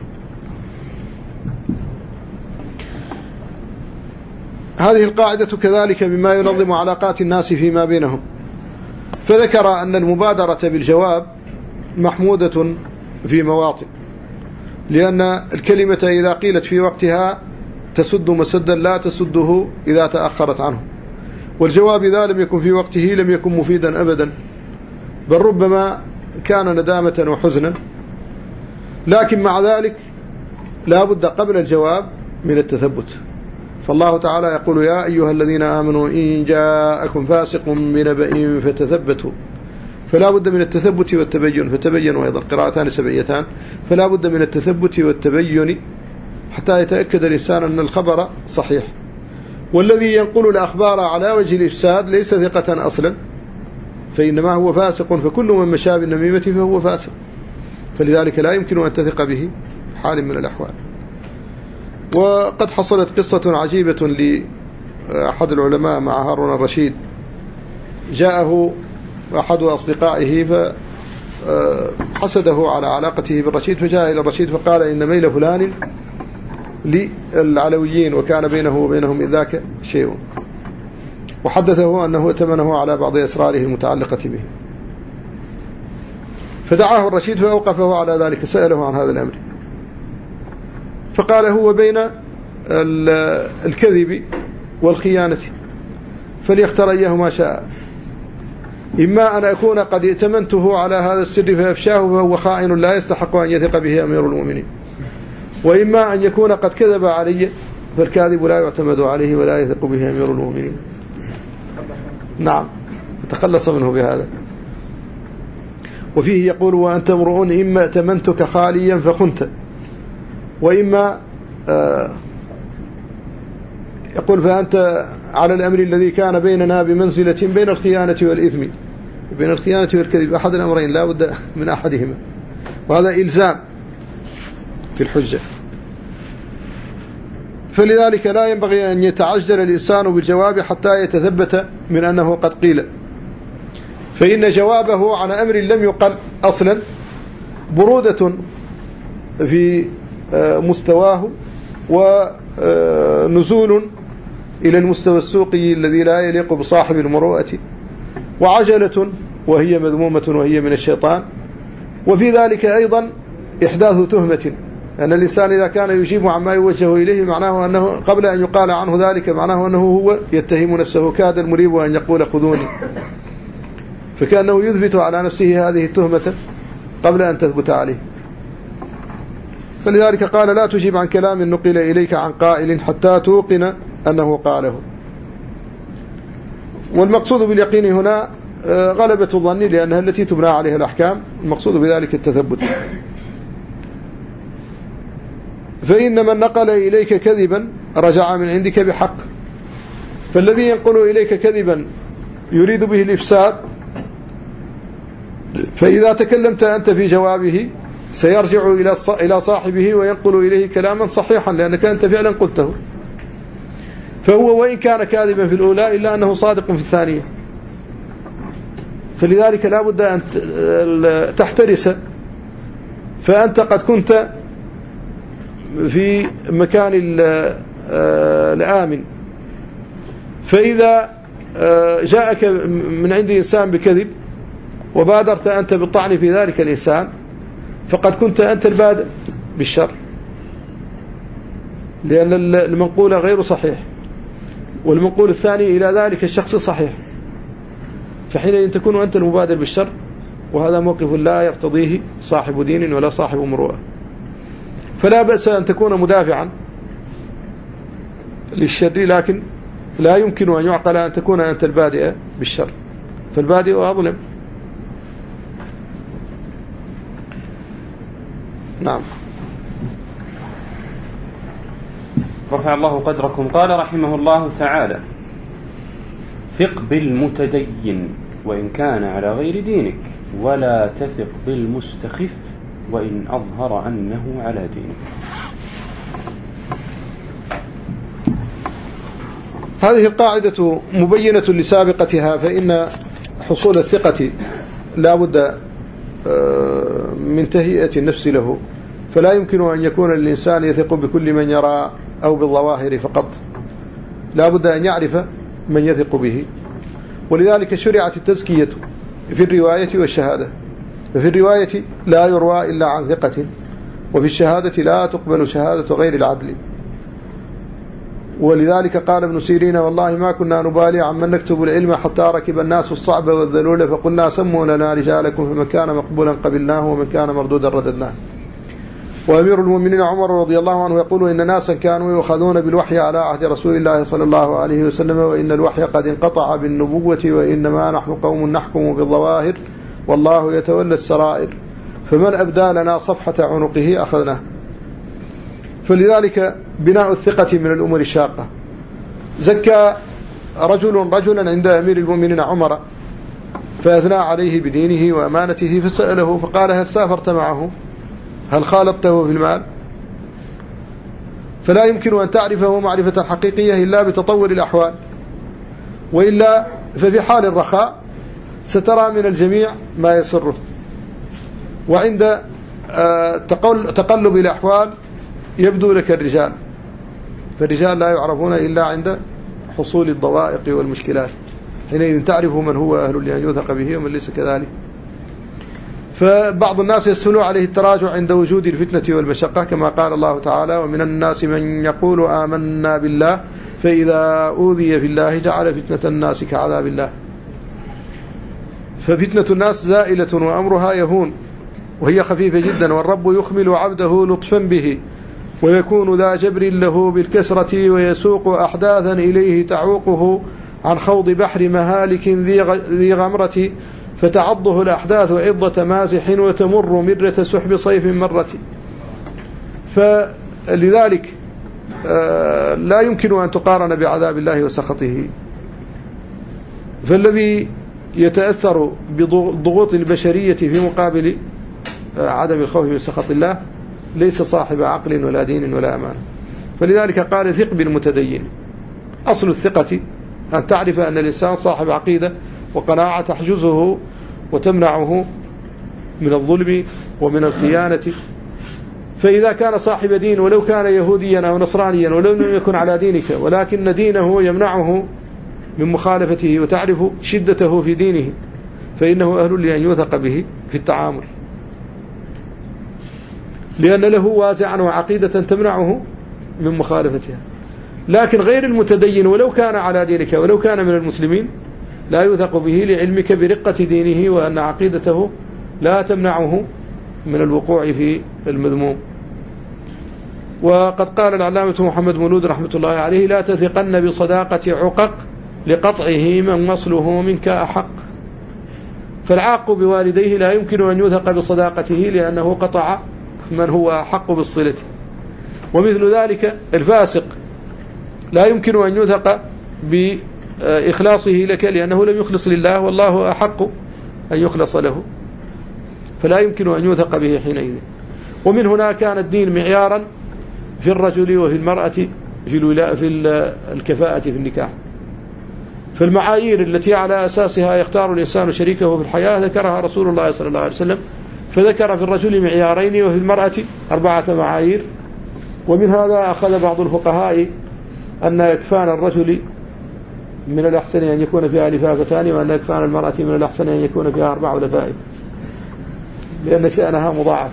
هذه القاعدة كذلك مما ينظم علاقات الناس فيما بينهم. فذكر أن المبادرة بالجواب محمودة في مواطن، لأن الكلمة إذا قيلت في وقتها تسد مسدا لا تسده إذا تأخرت عنه، والجواب إذا لم يكن في وقته لم يكن مفيدا أبدا، بل ربما كان ندامة وحزنا. لكن مع ذلك لا بد قبل الجواب من التثبت. فالله تعالى يقول: يا أيها الذين آمنوا إن جاءكم فاسق بنبأ فتثبتوا. فلا بد من التثبت والتبين، فتبينوا أيضا قراءتان سبعيتان. فلا بد من التثبت والتبين حتى يتأكد الإنسان أن الخبر صحيح. والذي ينقل الأخبار على وجه الإفساد ليس ثقة أصلا، فإنما هو فاسق، فكل من مشى بالنميمة فهو فاسق، فلذلك لا يمكن أن تثق به حال من الأحوال. وقد حصلت قصة عجيبة لأحد العلماء مع هارون الرشيد. جاءه أحد أصدقائه فحسده على علاقته بالرشيد، فجاء إلى الرشيد فقال: إن ميل فلان للعلويين وكان بينه وبينهم إذ ذاك شيء، وحدثه أنه ائتمنه على بعض أسراره المتعلقة به. فدعاه الرشيد فأوقفه على ذلك، سأله عن هذا الأمر، فقال: هو بين الكذب والخيانة، فليختار أيهما شاء. إما أن أكون قد ائتمنته على هذا السر فأفشاه فهو خائن لا يستحق أن يثق به أمير المؤمنين، وإما أن يكون قد كذب علي فالكاذب لا يعتمد عليه ولا يثق به أمير المؤمنين. نعم، تخلص منه بهذا. وفيه يقول: وأنت امرؤ إما ائتمنتك خاليا فخنت، وإما يقول: فأنت على الأمر الذي كان بيننا بمنزلة بين الخيانة والإثم، بين الخيانة والكذب، أحد الأمرين لا بد من أحدهما، وهذا إلزام في الحجة. فلذلك لا ينبغي أن يتعجل الإنسان بالجواب حتى يتثبت من أنه قد قيل، فإن جوابه عن أمر لم يقل أصلا برودة في مستواه ونزول إلى المستوى السوقي الذي لا يليق بصاحب المروءة، وعجلة وهي مذمومة وهي من الشيطان. وفي ذلك أيضا إحداث تهمة، أن الإنسان إذا كان يجيب عما يوجه إليه معناه أنه قبل أن يقال عنه ذلك معناه أنه هو يتهم نفسه. كاد المريب أن يقول خذوني، فكأنه يثبت على نفسه هذه التهمة قبل أن تثبت عليه. فلذلك قال لا تجيب عن كلام نقل إليك عن قائل حتى توقن أنه قاله. والمقصود باليقين هنا غلبة الظن لأنها التي تبنى عليها الأحكام، المقصود بذلك التثبت. فإن من نقل إليك كذبا رجع من عندك بحق، فالذي ينقل إليك كذبا يريد به الإفساد، فإذا تكلمت أنت في جوابه سيرجع إلى صاحبه وينقل إليه كلاما صحيحا لأنك أنت فعلا قلته، فهو وإن كان كاذبا في الأولى إلا أنه صادق في الثانية. فلذلك لا بد أن تحترس، فأنت قد كنت في مكان الآمن، فإذا جاءك من عند إنسان بكذب وبادرت أنت بالطعن في ذلك الإنسان فقد كنت أنت البادئ بالشر، لأن المنقول غير صحيح والمنقول الثاني إلى ذلك الشخص صحيح، فحينئذ تكون أنت المبادر بالشر، وهذا موقف لا يرتضيه صاحب دين ولا صاحب مروءة. فلا بأس أن تكون مدافعا للشر، لكن لا يمكن أن يعقل أن تكون أنت البادئ بالشر، فالبادئ أظلم. نعم. رفع الله قدركم. قال رحمه الله تعالى: ثق بالمتدين وإن كان على غير دينك، ولا تثق بالمستخف وإن أظهر أنه على دينك. هذه القاعدة مبينة لسابقتها، فإن حصول الثقة لا بد من تهيئة النفس له، فلا يمكن أن يكون الإنسان يثق بكل من يرى أو بالظواهر فقط، لا بد أن يعرف من يثق به. ولذلك شرعت التزكية في الرواية والشهادة، ففي الرواية لا يروى إلا عن ثقة، وفي الشهادة لا تقبل شهادة غير العدل. ولذلك قال ابن سيرين: والله ما كنا نبالي عمن نكتب العلم حتى ركب الناس الصعب والذلول فقلنا سموا لنا رجالكم، فمن كان مقبولا قبلناه ومن كان مردودا رددناه. وأمير المؤمنين عمر رضي الله عنه يقول: إن ناسا كانوا يؤخذون بالوحي على عهد رسول الله صلى الله عليه وسلم، وإن الوحي قد انقطع بالنبوة، وإنما نحن قوم نحكم بالظواهر والله يتولى السرائر، فمن أبدى لنا صفحة عنقه أخذناه. فلذلك بناء الثقة من الأمور الشاقة. زكى رجلا عند أمير المؤمنين عمر فأثنى عليه بدينه وأمانته، فسأله فقال: هل سافرت معه؟ هل خالطته في المال؟ فلا يمكن أن تعرفه معرفة حقيقية إلا بتطور الأحوال، وإلا ففي حال الرخاء سترى من الجميع ما يسره، وعند تقلب الأحوال يبدو لك الرجال، فالرجال لا يعرفون إلا عند حصول الضوائق والمشكلات، حينئذ تعرف من هو أهل لأن يوثق به ومن ليس كذلك. فبعض الناس يسهل عليه التراجع عند وجود الفتنة والمشقة، كما قال الله تعالى: ومن الناس من يقول آمنا بالله فإذا أوذي في الله جعل فتنة الناس كعذاب الله. ففتنة الناس زائلة وأمرها يهون، وهي خفيفة جدا، والرب يخمل عبده لطفا به، ويكون ذا جبر له بالكسرة، ويسوق أحداثا إليه تعوقه عن خوض بحر مهالك ذي غمرة، فتعضه الأحداث عضة مازح، وتمر مرة سحب صيف مرة. فلذلك لا يمكن أن تقارن بعذاب الله وسخطه. فالذي يتأثر بضغوط البشرية في مقابل عدم الخوف من سخط الله ليس صاحب عقل ولا دين ولا أمان. فلذلك قال: ثق بالمتدين. أصل الثقة أن تعرف أن الإنسان صاحب عقيدة وقناعة تحجزه وتمنعه من الظلم ومن الخيانة. فإذا كان صاحب دين ولو كان يهوديا أو نصرانيا ولو لم يكن على دينك، ولكن دينه يمنعه من مخالفته وتعرف شدته في دينه، فإنه أهل لأن يوثق به في التعامل، لأن له وازعا وعقيدة تمنعه من مخالفتها. لكن غير المتدين ولو كان على دينك ولو كان من المسلمين لا يوثق به لعلمك برقة دينه وأن عقيدته لا تمنعه من الوقوع في المذموم. وقد قال العلامة محمد مولود رحمة الله عليه: لا تثقن بصداقة عقق لقطعه من وصله منك أحق. فالعاق بوالديه لا يمكن أن يوثق بصداقته لأنه قطع من هو أحق بالصلة. ومثل ذلك الفاسق لا يمكن أن يوثق بإخلاصه لك لأنه لم يخلص لله، والله أحق أن يخلص له، فلا يمكن أن يوثق به حينئذ. ومن هنا كان الدين معيارا في الرجل وفي المرأة في الكفاءة في النكاح. فالمعايير التي على أساسها يختار الإنسان شريكه في الحياة ذكرها رسول الله صلى الله عليه وسلم، فذكر في الرجل معيارين وفي المرأة 4 معايير. ومن هذا أخذ بعض الفقهاء أن إكفان الرجل من الأحسن أن يكون فيها لفافتان، وأن إكفان المرأة من الأحسن أن يكون فيها 4 لفائف، لأن شأنها مضاعف.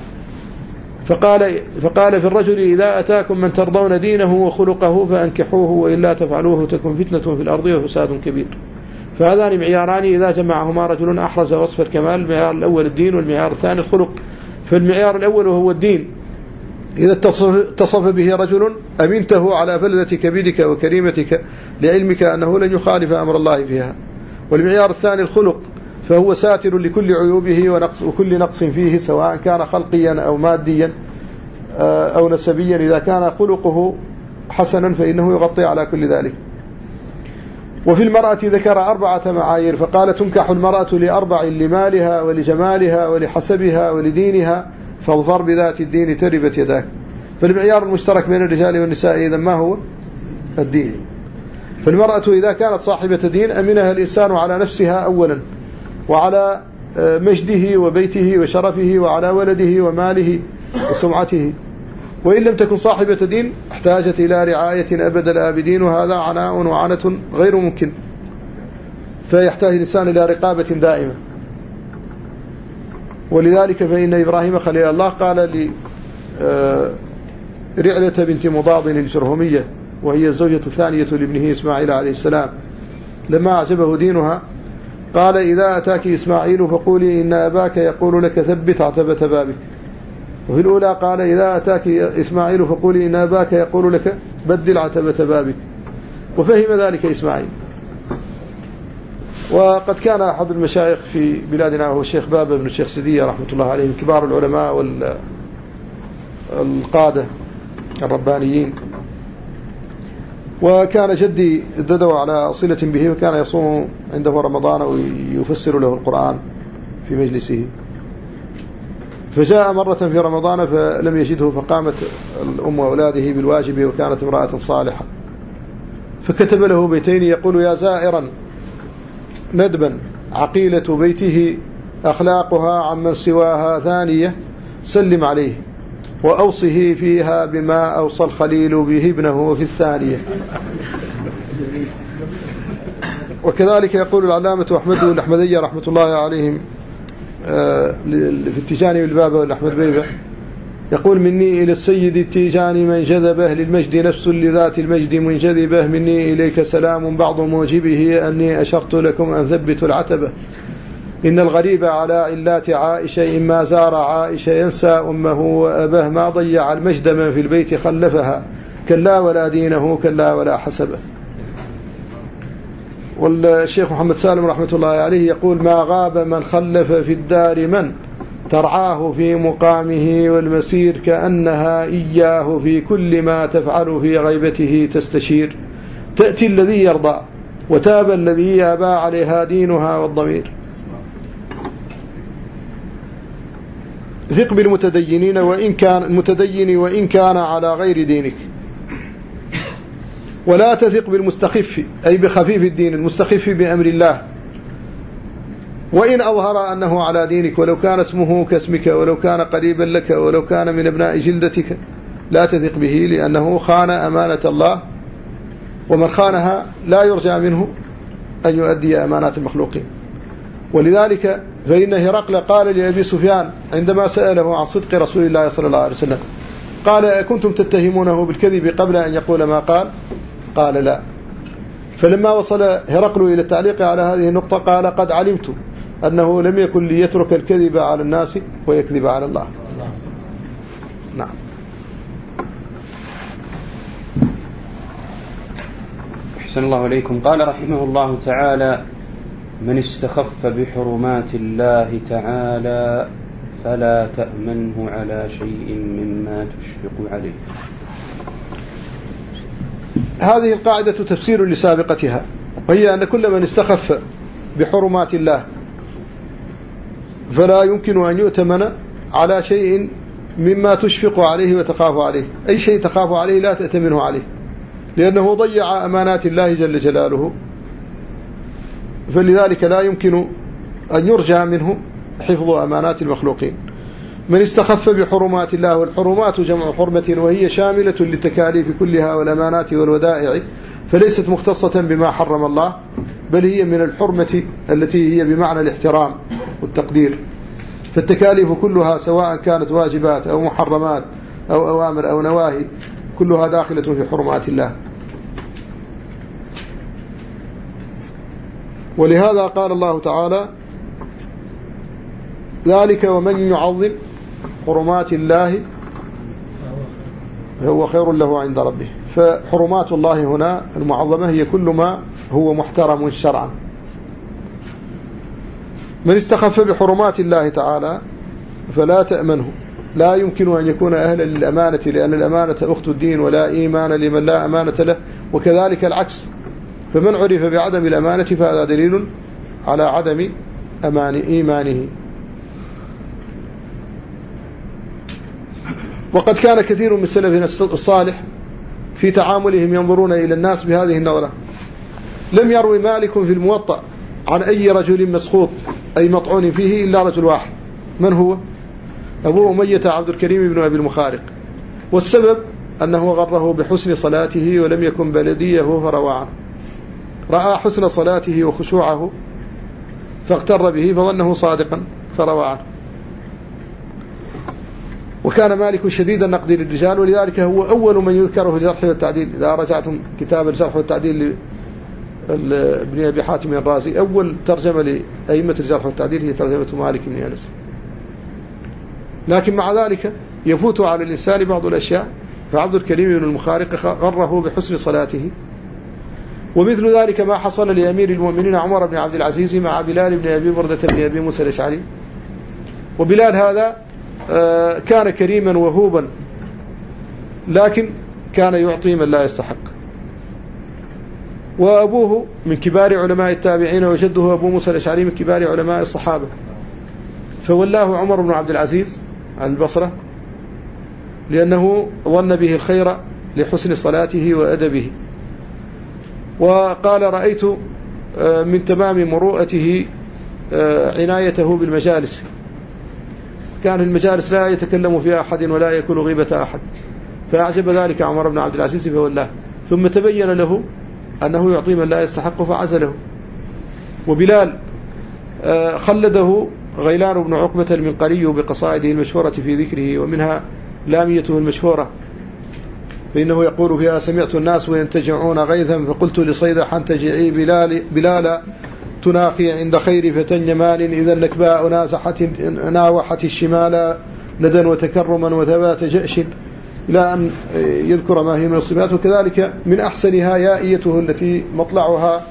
فقال في الرجل: إذا أتاكم من ترضون دينه وخلقه فأنكحوه، وإلا تفعلوه تكن فتنة في الأرض وفساد كبير. فهذان معياران إذا جمعهما رجل أحرز وصف الكمال. المعيار الأول الدين، والمعيار الثاني الخلق. فالمعيار الأول وهو الدين إذا اتصف به رجل أمنته على فلذة كبدك وكريمتك لعلمك أنه لن يخالف أمر الله فيها. والمعيار الثاني الخلق، فهو ساتر لكل عيوبه وكل نقص فيه، سواء كان خلقيا أو ماديا أو نسبيا. إذا كان خلقه حسنا فإنه يغطي على كل ذلك. وفي المرأة ذكر 4 معايير، فقال: تنكح المرأة ل4: لمالها ولجمالها ولحسبها ولدينها، فاظفر بذات الدين تربت يداك. فالمعيار المشترك بين الرجال والنساء إذا ما هو؟ الدين. فالمرأة إذا كانت صاحبة دين أمنها الإنسان على نفسها أولا، وعلى مجده وبيته وشرفه، وعلى ولده وماله وسمعته. وإن لم تكن صاحبة دين احتاجت إلى رعاية أبد الآبدين، وهذا عناء وعنة غير ممكن، فيحتاج الإنسان إلى رقابة دائمة. ولذلك فإن إبراهيم خليل الله قال لرعلة بنت مضاد الجرهمية، وهي الزوجة الثانية لابنه إسماعيل عليه السلام، لما أعجبه دينها قال: إذا أتاك إسماعيل فقولي إن أباك يقول لك ثبت عتبة بابك. وفي الأولى قال: إذا أتاك إسماعيل فقولي إن أباك يقول لك بدل عتبة بابك. وفهم ذلك إسماعيل. وقد كان أحد المشايخ في بلادنا وهو الشيخ بابا بن الشيخ سدية رحمة الله عليه، من كبار العلماء والقادة الربانيين. وكان جدي ددوا على صلة به، وكان يصوم عنده رمضان ويفسر له القرآن في مجلسه. فجاء مرة في رمضان فلم يجده، فقامت الأم وأولاده بالواجب، وكانت امرأة صالحة، فكتب له بيتين يقول: يا زائرا ندبا عقيلة بيته أخلاقها عمن سواها ثانية، سلم عليه وأوصه فيها بما أوصى الخليل به ابنه في الثانية. وكذلك يقول العلامة أحمد الأحمدية رحمة الله عليهم في التيجاني والبابا والأحمد بيبة، يقول: مني إلى السيد التيجاني من جذبه للمجد نفس لذات المجد منجذبه، مني إليك سلام بعض موجبه أني أشرت لكم أن ثبتوا العتبة. إن الغريب على علات عائشة إما زار عائشة ينسى أمه وأباه، ما ضيع المجد من في البيت خلفها، كلا ولا دينه كلا ولا حسبه. والشيخ محمد سالم رحمة الله عليه يقول: ما غاب من خلف في الدار من ترعاه في مقامه، والمسير كأنها إياه في كل ما تفعل في غيبته تستشير. تأتي الذي يرضى وتاب الذي يابى عليها دينها والضمير. ثق بالمتدينين وإن كان على غير دينك، ولا تثق بالمستخف أي بخفيف الدين، المستخف بأمر الله، وإن أظهر أنه على دينك، ولو كان اسمه كاسمك، ولو كان قريبا لك، ولو كان من ابناء جلدتك، لا تثق به، لأنه خان أمانة الله، ومن خانها لا يرجى منه أن يؤدي أمانات المخلوقين. ولذلك فإن هرقل قال لأبي سفيان عندما سأله عن صدق رسول الله صلى الله عليه وسلم، قال: كنتم تتهمونه بالكذب قبل أن يقول ما قال؟ قال: لا. فلما وصل هرقل إلى التعليق على هذه النقطة قال: قد علمت أنه لم يكن ليترك الكذب على الناس ويكذب على الله. نعم. أحسن الله إليكم. قال رحمه الله تعالى: من استخف بحرمات الله تعالى فلا تأمنه على شيء مما تشفق عليه. هذه القاعدة تفسير لسابقتها، وهي أن كل من استخف بحرمات الله فلا يمكن أن يؤتمن على شيء مما تشفق عليه وتخاف عليه. أي شيء تخاف عليه لا تأتمنه عليه، لأنه ضيع أمانات الله جل جلاله، فلذلك لا يمكن أن يرجى منه حفظ أمانات المخلوقين. من استخف بحرمات الله، والحرمات جمع حرمة، وهي شاملة للتكاليف كلها والأمانات والودائع، فليست مختصة بما حرم الله، بل هي من الحرمة التي هي بمعنى الاحترام والتقدير. فالتكاليف كلها سواء كانت واجبات أو محرمات أو أوامر أو نواهي، كلها داخلة في حرمات الله. ولهذا قال الله تعالى: ذلك ومن يعظم حرمات الله هو خير له عند ربه. فحرمات الله هنا المعظمة هي كل ما هو محترم شرعا. من استخف بحرمات الله تعالى فلا تأمنه، لا يمكن أن يكون أهلا للأمانة، لأن الأمانة أخت الدين، ولا إيمان لمن لا أمانة له، وكذلك العكس. فمن عرف بعدم الأمانة فهذا دليل على عدم إيمانه. وقد كان كثير من سلفنا الصالح في تعاملهم ينظرون إلى الناس بهذه النظرة. لم يروي مالك في الموطأ عن أي رجل مسخوط أي مطعون فيه إلا رجل واحد. من هو؟ أبو أمية عبد الكريم بن أبي المخارق. والسبب أنه غره بحسن صلاته ولم يكن بلديه فروى عنه. رأى حسن صلاته وخشوعه فاغتر به فظنه صادقا فروى عنه. وكان مالك شديد النقد للرجال، ولذلك هو أول من يذكر في الجرح والتعديل. إذا رجعتم كتاب الجرح والتعديل ابن أبي حاتم الرازي، أول ترجمة لأئمة الجرح والتعديل هي ترجمة مالك بن أنس. لكن مع ذلك يفوت على الإنسان بعض الأشياء، فعبد الكريم بن المخارق غره بحسن صلاته. ومثل ذلك ما حصل لأمير المؤمنين عمر بن عبد العزيز مع بلال بن أبي بردة بن أبي موسى الأشعري. وبلال هذا كان كريما وهوبا، لكن كان يعطي من لا يستحق. وأبوه من كبار علماء التابعين، وجده أبو موسى الأشعري من كبار علماء الصحابة، فولاه عمر بن عبد العزيز عن البصرة لأنه ظن به الخير لحسن صلاته وأدبه. وقال: رأيت من تمام مروءته عنايته بالمجالس، كان المجالس لا يتكلم فيها أحد ولا يأكل غيبة أحد، فأعجب ذلك عمر بن عبد العزيز فولاه. ثم تبين له أنه يعطي من لا يستحق فعزله. وبلال خلده غيلان بن عقبة المنقري بقصائده المشهورة في ذكره، ومنها لاميته المشهورة، فإنه يقول فيها: سمعت الناس وينتجعون غيثا فقلت لصيدح تجعي بلالا تناقي عند خير فتى يمان، إذا النكباء ناوحت الشمال ندا وتكرما وثبات جأش، إلى أن يذكر ما هي من الصفات. وكذلك من أحسنها يائيته التي مطلعها: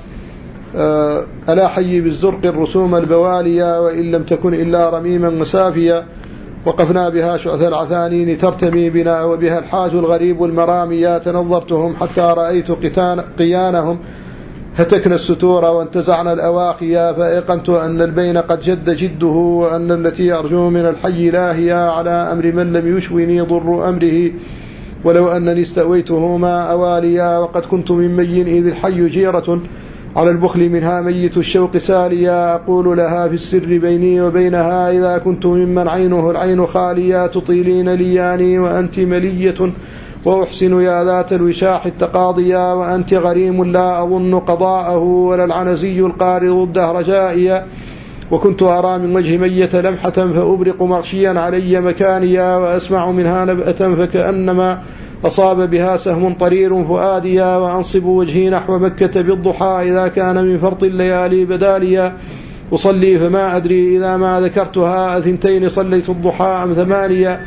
ألا حي بالزرق الرسوم البواليا، وإن لم تكن إلا رميما مسافيا، وقفنا بها شعث العثانين ترتمي بنا، وبها الحاج الغريب المراميا، تنظرتهم حتى رأيت قيانهم هتكنا الستور وانتزعنا الأواخيا، فأيقنت أن البين قد جد جده، وأن التي أرجو من الحي لاهيا، على أمر من لم يشويني ضر أمره، ولو أنني استويته ما أواليا، وقد كنت من مي إذ الحي جيرة، على البخل منها ميت الشوق ساليا، أقول لها في السر بيني وبينها، إذا كنت ممن عينه العين خاليا، تطيلين لياني وأنت ملية، وأحسن يا ذات الوشاح التقاضيا، وأنت غريم لا أظن قضاءه، ولا العنزي القارض الدهر جائيا، وكنت أرى من وجه مية لمحة فأبرق مغشيا علي مكانيا، وأسمع منها نبأة فكأنما أصاب بها سهم طرير فؤاديا، وأنصب وجهي نحو مكة بالضحى إذا كان من فرط الليالي بداليا، أصلي فما أدري إذا ما ذكرتها 2 صليت الضحى أم 8،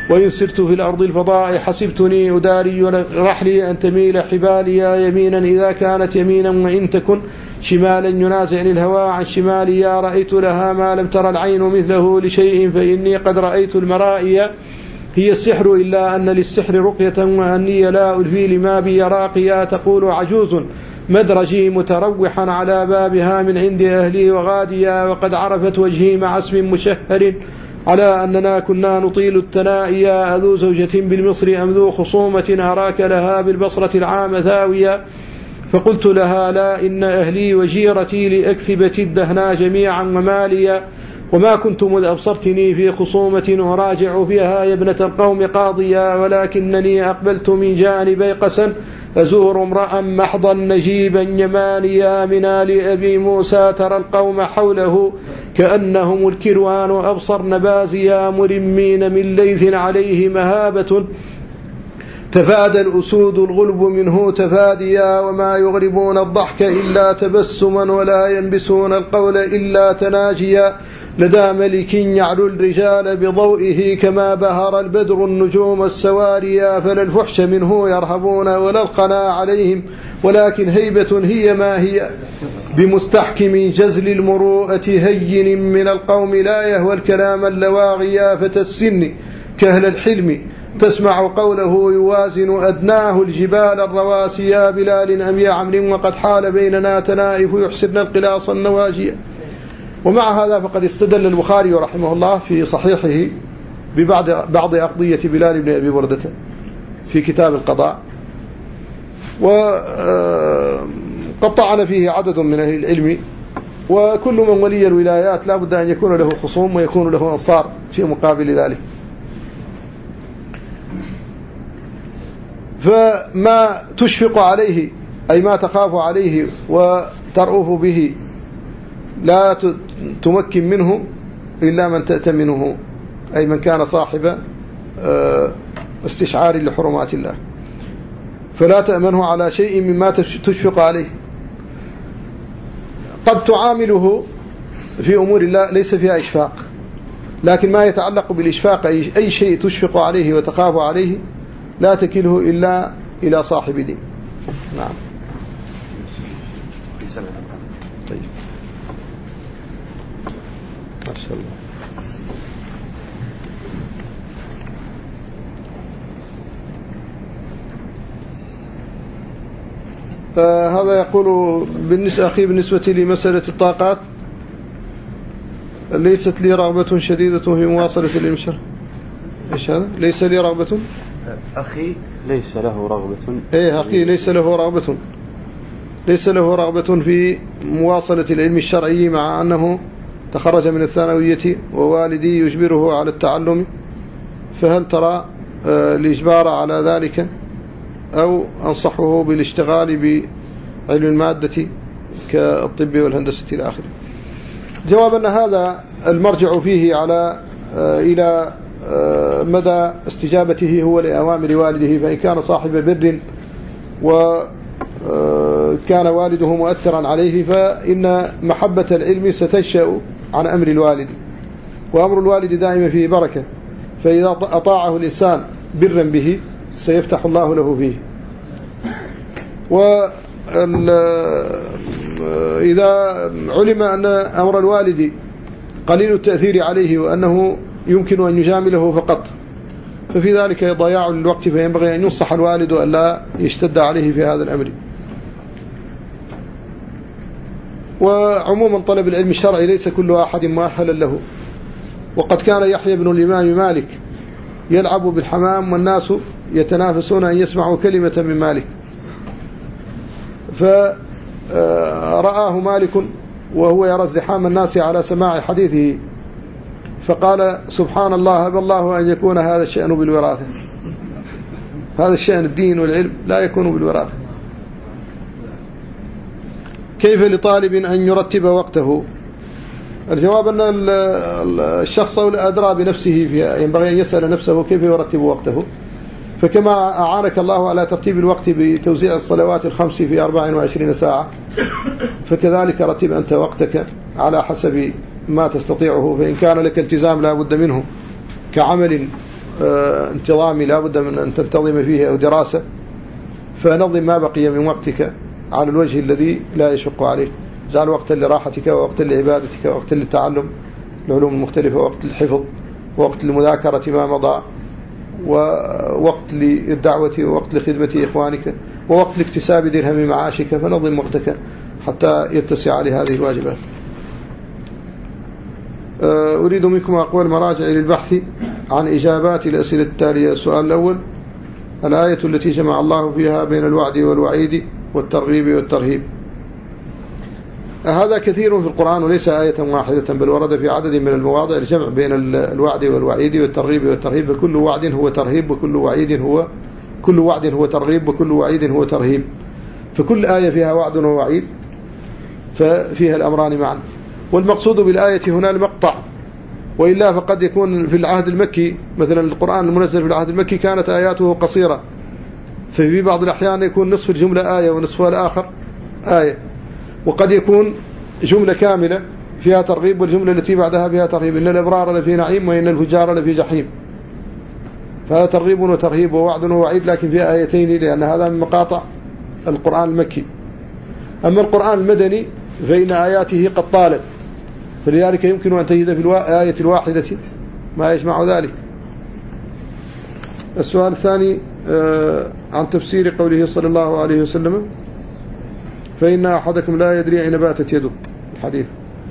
وإن سرت في الأرض الفضاء حسبتني أداري رحلي أن تميل حبالي يمينا إذا كانت يمينا، وإن تكن شمالا ينازعني الهوى عن شمالي رأيت لها ما لم تر العين مثله لشيء، فإني قد رأيت المرائي هي السحر إلا أن للسحر رقية وأني لا ألفي لما بي راقيا. تقول عجوز مدرجي متروحا على بابها من عند أهلي وغاديا، وقد عرفت وجهي مع اسم مشهر على أننا كنا نطيل التنائيا. أذو زوجة بالمصر أم ذو خصومة أراك لها بالبصرة العام ثاويا، فقلت لها لا إن أهلي وجيرتي لأكثبة الدهنا جميعا وماليا، وما كنت مذ أبصرتني في خصومة أراجع فيها يا ابنة القوم قاضيا، ولكنني أقبلت من جانبي قسا أزور امرأ محضا نجيبا يمانيا. من آل أبي موسى ترى القوم حوله كأنهم الكروان أبصرن بازيا، مرمين من ليث عليه مهابة تفادى الأسود الغلب منه تفاديا، وما يغربون الضحك إلا تبسما ولا ينبسون القول إلا تناجيا. لدى ملك يعلو الرجال بضوئه كما بهر البدر النجوم السواريا، فلا الفحش منه يرهبون ولا الخنا عليهم، ولكن هيبة هي ما هي بمستحكم جزل المروءة هين من القوم لا يهوى الكلام اللواغيا. فتى السن كهل الحلم تسمع قوله يوازن أدناه الجبال الرواسيا. بلال أم يا عمرو وقد حال بيننا تنائف يحسبن القلاص النواجيا. ومع هذا فقد استدل البخاري رحمه الله في صحيحه ببعض أقضية بلال بن أبي بردة في كتاب القضاء، وقد طعن فيه عدد من أهل العلم، وكل من ولي الولايات لا بد أن يكون له خصوم ويكون له أنصار في مقابل ذلك. فما تشفق عليه أي ما تخاف عليه وترؤف به لا تمكن منه إلا من تأتمنه، أي من كان صاحب استشعار لحرمات الله، فلا تأمنه على شيء مما تشفق عليه. قد تعامله في أمور الله ليس فيها إشفاق، لكن ما يتعلق بالإشفاق أي شيء تشفق عليه وتخاف عليه لا تكله إلا إلى صاحب دين. نعم. طيب. ما شاء الله. هذا يقول بالنسبة لمسألة الطاقات ليست لي رغبة شديدة في مواصلة الإمشار. إيش هذا؟ ليس لي رغبة. أخي ليس له رغبة. إيه أخي ليس له رغبة في مواصلة العلم الشرعي، مع أنه تخرج من الثانوية ووالدي يجبره على التعلم، فهل ترى الإجبار على ذلك أو أنصحه بالاشتغال بعلم المادة كالطب والهندسة إلى آخره؟ جواب أن هذا المرجع فيه على إلى مدى استجابته هو لأوامر والده، فإن كان صاحب بر وكان والده مؤثرا عليه فإن محبة العلم ستنشأ عن أمر الوالد، وأمر الوالد دائما فيه بركة، فإذا أطاعه الإنسان برا به سيفتح الله له فيه. وإذا علم أن أمر الوالد قليل التأثير عليه وأنه يمكن أن يجامله فقط، ففي ذلك ضياع للوقت، فينبغي أن ينصح الوالد أن لا يشتد عليه في هذا الأمر. وعموما طلب العلم الشرعي ليس كل أحد مؤهلا له، وقد كان يحيى بن الإمام مالك يلعب بالحمام والناس يتنافسون أن يسمعوا كلمة من مالك، فرآه مالك وهو يرى ازدحام الناس على سماع حديثه، فقال سبحان الله أبى الله أن يكون هذا الشأن بالوراثة، هذا الشأن الدين والعلم لا يكون بالوراثة. كيف لطالب أن يرتب وقته؟ الجواب أن الشخص أدرى بنفسه فيها، ينبغي أن يسأل نفسه كيف يرتب وقته. فكما أعانك الله على ترتيب الوقت بتوزيع الصلوات الخمس في 24 ساعة، فكذلك رتب أنت وقتك على حسب ما تستطيعه. فإن كان لك التزام لا بد منه كعمل انتظامي لا بد من أن تنتظم فيه أو دراسة، فنظم ما بقي من وقتك على الوجه الذي لا يشق عليك. جعل وقتا لراحتك ووقتا لعبادتك ووقتا للتعلم العلوم المختلفة ووقت للحفظ ووقت لمذاكرة ما مضى ووقت للدعوة ووقت لخدمة إخوانك ووقت لاكتساب درهم معاشك، فنظم وقتك حتى يتسع لهذه الواجبات. أريد منكم أقوال مراجع للبحث عن إجابات الأسئلة التالية. السؤال الأول: الآية التي جمع الله فيها بين الوعد والوعيد والترغيب والترهيب. هذا كثير في القرآن وليس آية واحدة، بل ورد في عدد من المواضع الجمع بين الوعد والوعيد والترغيب والترهيب، فكل وعد هو ترهيب وكل وعد هو ترغيب وكل وعيد هو ترهيب، فكل آية فيها وعد ووعيد، ففيها الأمران معا. والمقصود بالآية هنا المقطع، وإلا فقد يكون في العهد المكي مثلا القرآن المنزل في العهد المكي كانت آياته قصيرة، ففي بعض الأحيان يكون نصف الجملة آية ونصفها الآخر آية، وقد يكون جملة كاملة فيها ترغيب والجملة التي بعدها فيها ترهيب: إن الأبرار لفي نعيم وإن الفجار لفي جحيم، فهذا ترغيب وترهيب ووعد ووعيد، لكن في آيتين، لأن هذا من مقاطع القرآن المكي. أما القرآن المدني فإن آياته قد طالت، فلذلك يمكن أن تجد في الآية الواحدة ما يجمع ذلك. السؤال الثاني عن تفسير قوله صلى الله عليه وسلم: فإن أحدكم لا يدري أين باتت يده، الحديث.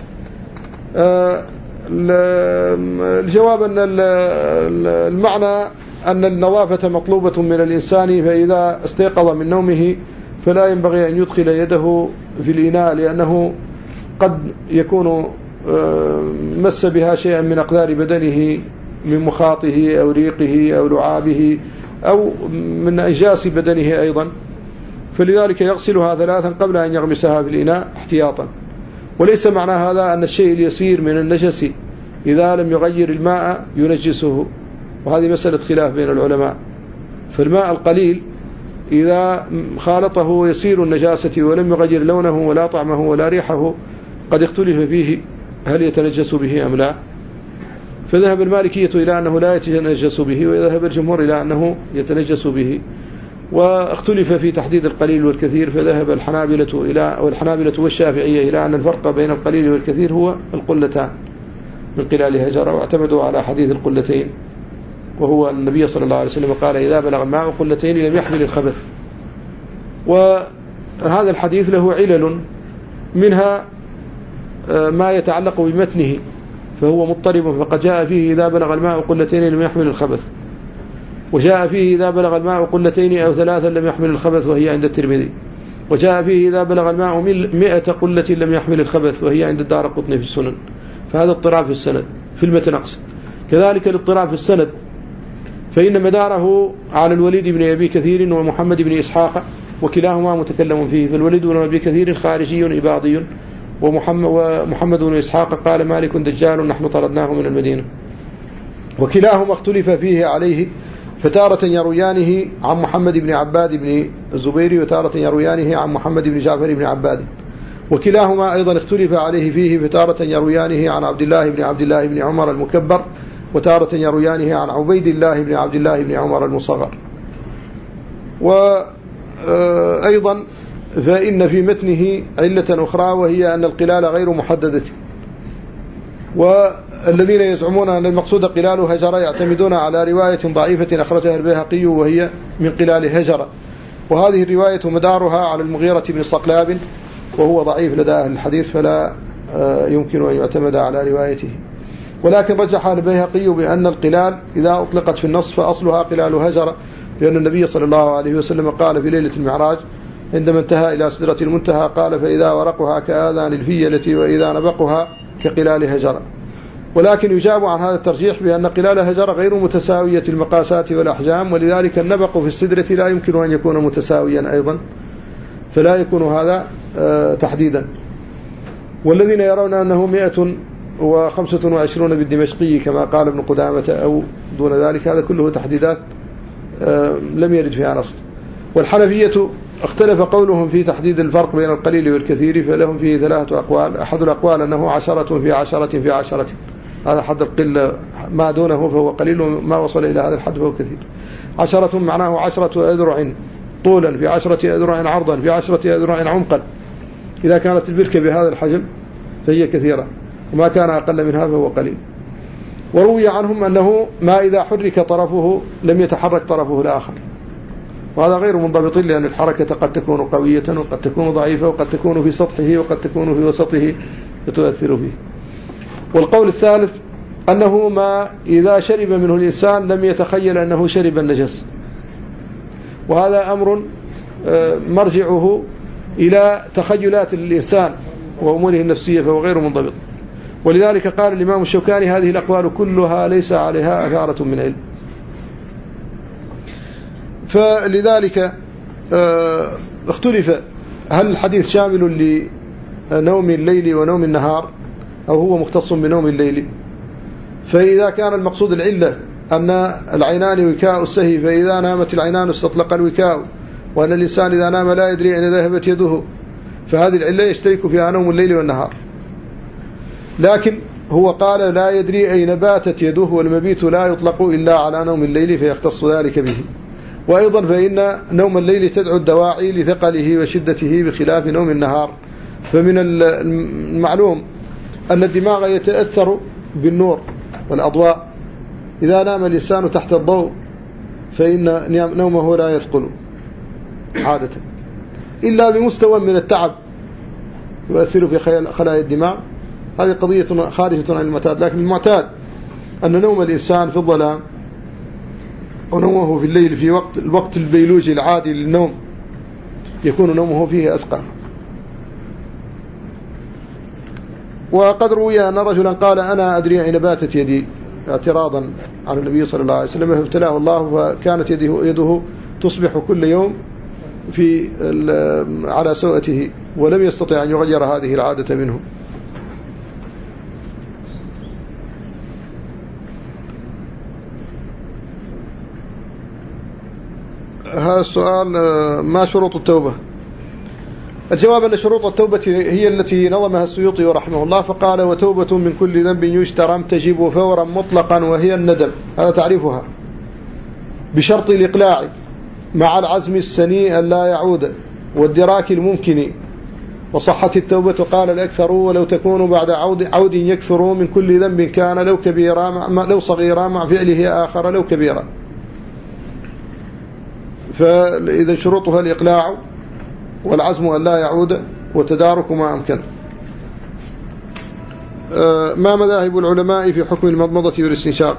الجواب أن المعنى أن النظافة مطلوبة من الإنسان، فإذا استيقظ من نومه فلا ينبغي أن يدخل يده في الإناء، لأنه قد يكون مس بها شيئا من أقدار بدنه من مخاطه أو ريقه أو لعابه أو من أنجاس بدنه أيضا، فلذلك يغسلها 3 قبل أن يغمسها في الإناء احتياطا. وليس معنى هذا أن الشيء اليسير من النجس إذا لم يغير الماء ينجسه، وهذه مسألة خلاف بين العلماء. فالماء القليل إذا خالطه يسير النجاسة ولم يغير لونه ولا طعمه ولا ريحه قد اختلف فيه هل يتنجس به أم لا، فذهب المالكية إلى أنه لا يتنجس به، وذهب الجمهور إلى أنه يتنجس به، واختلف في تحديد القليل والكثير، فذهب الحنابلة والشافعية إلى أن الفرق بين القليل والكثير هو القلتان من قلال هجرة، واعتمدوا على حديث القلتين، وهو النبي صلى الله عليه وسلم قال: إذا بلغ الماء قلتين لم يحمل الخبث. وهذا الحديث له علل، منها ما يتعلق بمتنه فهو مضطرب، فقد جاء فيه: إذا بلغ الماء قلتين لم يحمل الخبث، وجاء فيه: إذا بلغ الماء قلتين أو 3 لم يحمل الخبث، وهي عند الترمذي، وجاء فيه: إذا بلغ الماء 100 قلة لم يحمل الخبث، وهي عند الدارقطني في السنن. فهذا اضطراب في السند، في المتن أقصد. كذلك الاضطراب في السند فإن مداره على الوليد بن أبي كثير ومحمد بن إسحاق، وكلاهما متكلم فيه، فالوليد بن أبي كثير خارجي إباضي، ومحمد بن إسحاق قال: مالك دجال نحن طردناه من المدينة. وكلاهما اختلف فيه عليه، فتارة يرويانه عن محمد بن عباد بن الزبير، وتارة يرويانه عن محمد بن جعفر بن عباد، وكلاهما أيضا اختلف عليه فيه، فتارة يرويانه عن عبد الله بن عمر المكبر، وتارة يرويانه عن عبيد الله بن عبد الله بن عمر المصغر. وأيضا فإن في متنه علة أخرى، وهي أن القلال غير محددة، والذين يزعمون أن المقصود قلال هجر يعتمدون على رواية ضعيفة أخرجها البيهقي وهي من قلال هجر، وهذه الرواية مدارها على المغيرة بن صقلاب، وهو ضعيف لدى أهل الحديث، فلا يمكن أن يعتمد على روايته. ولكن رجح البيهقي بأن القلال إذا أطلقت في النص فأصلها قلال هجر، لأن النبي صلى الله عليه وسلم قال في ليلة المعراج عندما انتهى إلى سدرة المنتهى قال: فإذا ورقها كآذان الفيلة وإذا نبقها كقلال هجر. ولكن يجاب عن هذا الترجيح بأن قلال هجر غير متساوية المقاسات والأحجام، ولذلك النبق في السدرة لا يمكن أن يكون متساويا أيضا، فلا يكون هذا تحديدا. والذين يرون أنه 125 بالدمشقي كما قال ابن قدامة أو دون ذلك، هذا كله تحديدات لم يرد فيها نص. والحنفية اختلف قولهم في تحديد الفرق بين القليل والكثير، فلهم فيه 3 أقوال. أحد الأقوال أنه 10 في 10 في 10، هذا حد القلة، ما دونه فهو قليل، وما وصل إلى هذا الحد فهو كثير. 10 معناه 10 أذرع طولا، في 10 أذرع عرضا، في 10 أذرع عمقا. إذا كانت البركة بهذا الحجم فهي كثيرة، وما كان أقل منها فهو قليل. وروي عنهم أنه ما إذا حرك طرفه لم يتحرك طرفه الآخر، وهذا غير منضبط، لأن الحركة قد تكون قوية وقد تكون ضعيفة، وقد تكون في سطحه وقد تكون في وسطه يتأثر فيه. والقول الثالث أنه ما إذا شرب منه الإنسان لم يتخيل أنه شرب النجس، وهذا أمر مرجعه إلى تخيلات الإنسان وأموره النفسية، فهو غير منضبط. ولذلك قال الإمام الشوكاني: هذه الأقوال كلها ليس عليها أثارة من علم. فلذلك اختلف هل الحديث شامل لنوم الليل ونوم النهار أو هو مختص بنوم الليل. فإذا كان المقصود العلة أن العينان وكاء السهي، فإذا نامت العينان استطلق الوكاء، وأن الإنسان إذا نام لا يدري أين ذهبت يده، فهذه العلة يشترك فيها نوم الليل والنهار. لكن هو قال لا يدري أين باتت يده، والمبيت لا يطلق إلا على نوم الليل فيختص ذلك به. وأيضا فإن نوم الليل تدعو الدواعي لثقله وشدته بخلاف نوم النهار. فمن المعلوم أن الدماغ يتأثر بالنور والأضواء، إذا نام الإنسان تحت الضوء فإن نومه لا يثقل عادة، إلا بمستوى من التعب يؤثر في خلايا الدماغ، هذه قضية خارجة عن المعتاد. لكن المعتاد أن نوم الإنسان في الظلام ونومه في الليل في الوقت البيولوجي العادي للنوم يكون نومه فيه أثقل. وقد روي أن رجلا قال: أنا أدري أين باتت يدي، اعتراضا على النبي صلى الله عليه وسلم، فابتلاه الله فكانت يده تصبح كل يوم على سوءته، ولم يستطع أن يغير هذه العادة منه. هذا السؤال: ما شروط التوبة؟ الجواب أن شروط التوبة هي التي نظمها السيوطي رحمه الله، فقال: وتوبة من كل ذنب يجترم تجب فورا مطلقا، وهي الندم، هذا تعريفها، بشرط الإقلاع مع العزم السني أن لا يعود، والدراك الممكن، وصحة التوبة قال الأكثر ولو تكون بعد عود يكثر من كل ذنب كان لو كبيرا لو صغيرا مع فعله آخر لو كبيرا. فإذا شروطها الإقلاع والعزم أن لا يعود وتدارك ما أمكن. ما مذاهب العلماء في حكم المضمضة والاستنشاق؟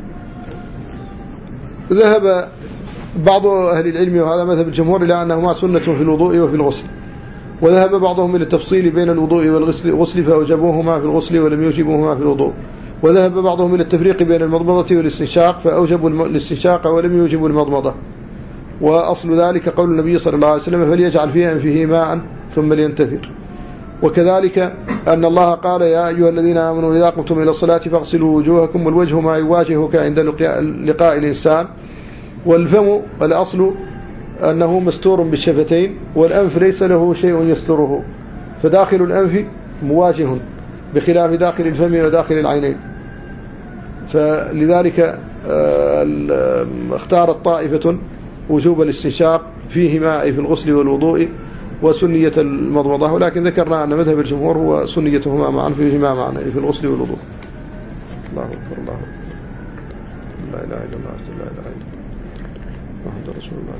ذهب بعض أهل العلم، وهذا مذهب الجمهور، إلى أنهما سنة في الوضوء وفي الغسل، وذهب بعضهم إلى التفصيل بين الوضوء والغسل فأوجبوهما في الغسل ولم يوجبوهما في الوضوء، وذهب بعضهم إلى التفريق بين المضمضة والاستنشاق فأوجبوا الاستنشاق ولم يوجبوا المضمضة. وأصل ذلك قول النبي صلى الله عليه وسلم: فليجعل في أنفه ماء ثم لينتثر. وكذلك أن الله قال: يا أيها الذين آمنوا إذا قمتم إلى الصلاة فاغسلوا وجوهكم، والوجه ما يواجهك عند لقاء الإنسان، والفم الأصل أنه مستور بالشفتين، والأنف ليس له شيء يستره، فداخل الأنف مواجه بخلاف داخل الفم وداخل العينين. فلذلك اختارت طائفة وجوب الاستنشاق فيهما، أي في الغسل والوضوء، وسنية المضمضة، ولكن ذكرنا أن مذهب الجمهور هو سنيتهما معا فيهما معا، أي في الغسل والوضوء. الله أكبر، الله أكبر، لا إله إلا الله، لا إله إلا الله، محمد رسول الله.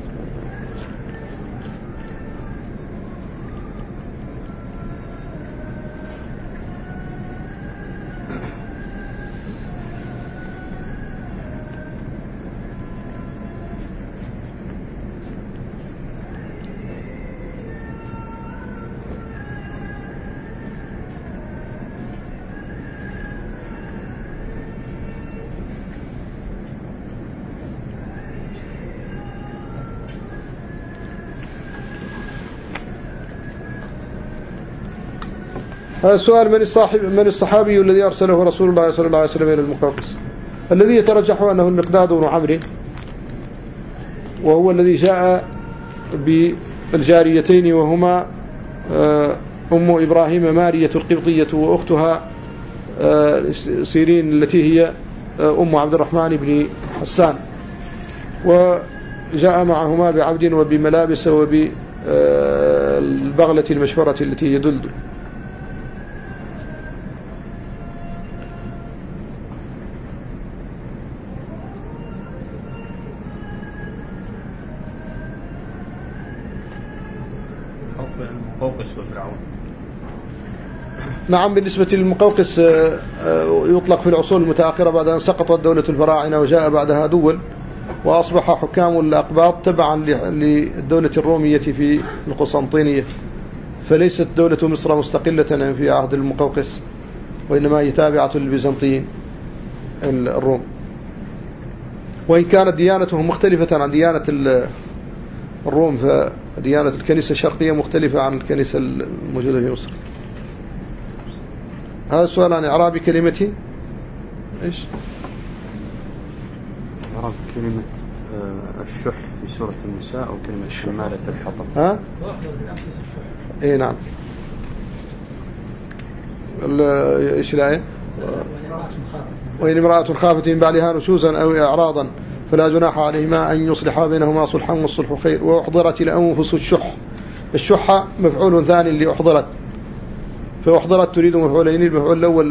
هذا السؤال: من الصحابي الذي أرسله رسول الله صلى الله عليه وسلم إلى المقوقس؟ الذي يترجح أنه المقداد بن عمرو، وهو الذي جاء بالجاريتين، وهما أم إبراهيم مارية القبطية وأختها سيرين التي هي أم عبد الرحمن بن حسان، وجاء معهما بعبد وبملابس وبالبغلة المشفرة التي هي دلدل. المقوقس وفرعون. نعم، بالنسبة للمقوقس يطلق في العصور المتأخرة بعد أن سقطت دولة الفراعنة وجاء بعدها دول، وأصبح حكام الأقباط تبعا للدولة الرومية في القسنطينية، فليست دولة مصر مستقلة في عهد المقوقس، وإنما هي تابعة للبيزنطيين الروم، وإن كانت ديانتهم مختلفة عن ديانة الروم، فديانة الكنيسة الشرقية مختلفة عن الكنيسة الموجودة في مصر. هذا السؤال عن إعراب كلمة إيش؟ إعراب كلمة الشح في سورة النساء، أو كلمة حمالة الحطب. ها؟ إيه نعم. إيش الآية؟ وإن امرأة خافت من بعلها نشوزا أو إعراضا فلا جناح عليهما أن يصلحا بينهما صلحا والصلح خير. وأحضرت الأنفس الشح. الشح مفعول ثاني لأحضرت، فأحضرت تريد مفعولين، المفعول الأول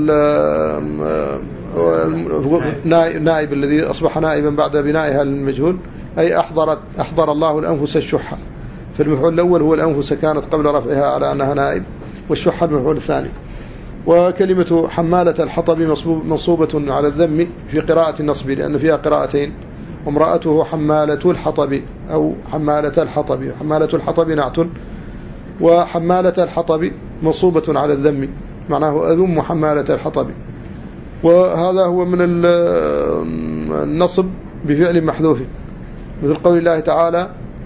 نائب الذي أصبح نائبا بعد بنائها للمجهول، أي أحضر الله الأنفس الشح، فالمفعول الأول هو الأنفس كانت قبل رفعها على أنها نائب، والشح المفعول الثاني. وكلمة حمالة الحطب منصوبة على الذم في قراءة النصب، لأن فيها قراءتين، وامرأته حمالة الحطب أو حمالة الحطب. حمالة الحطب نعت، وحمالة الحطب منصوبة على الذم، معناه أذم حمالة الحطب. وهذا هو من النصب بفعل محذوف، مثل قول الله تعالى: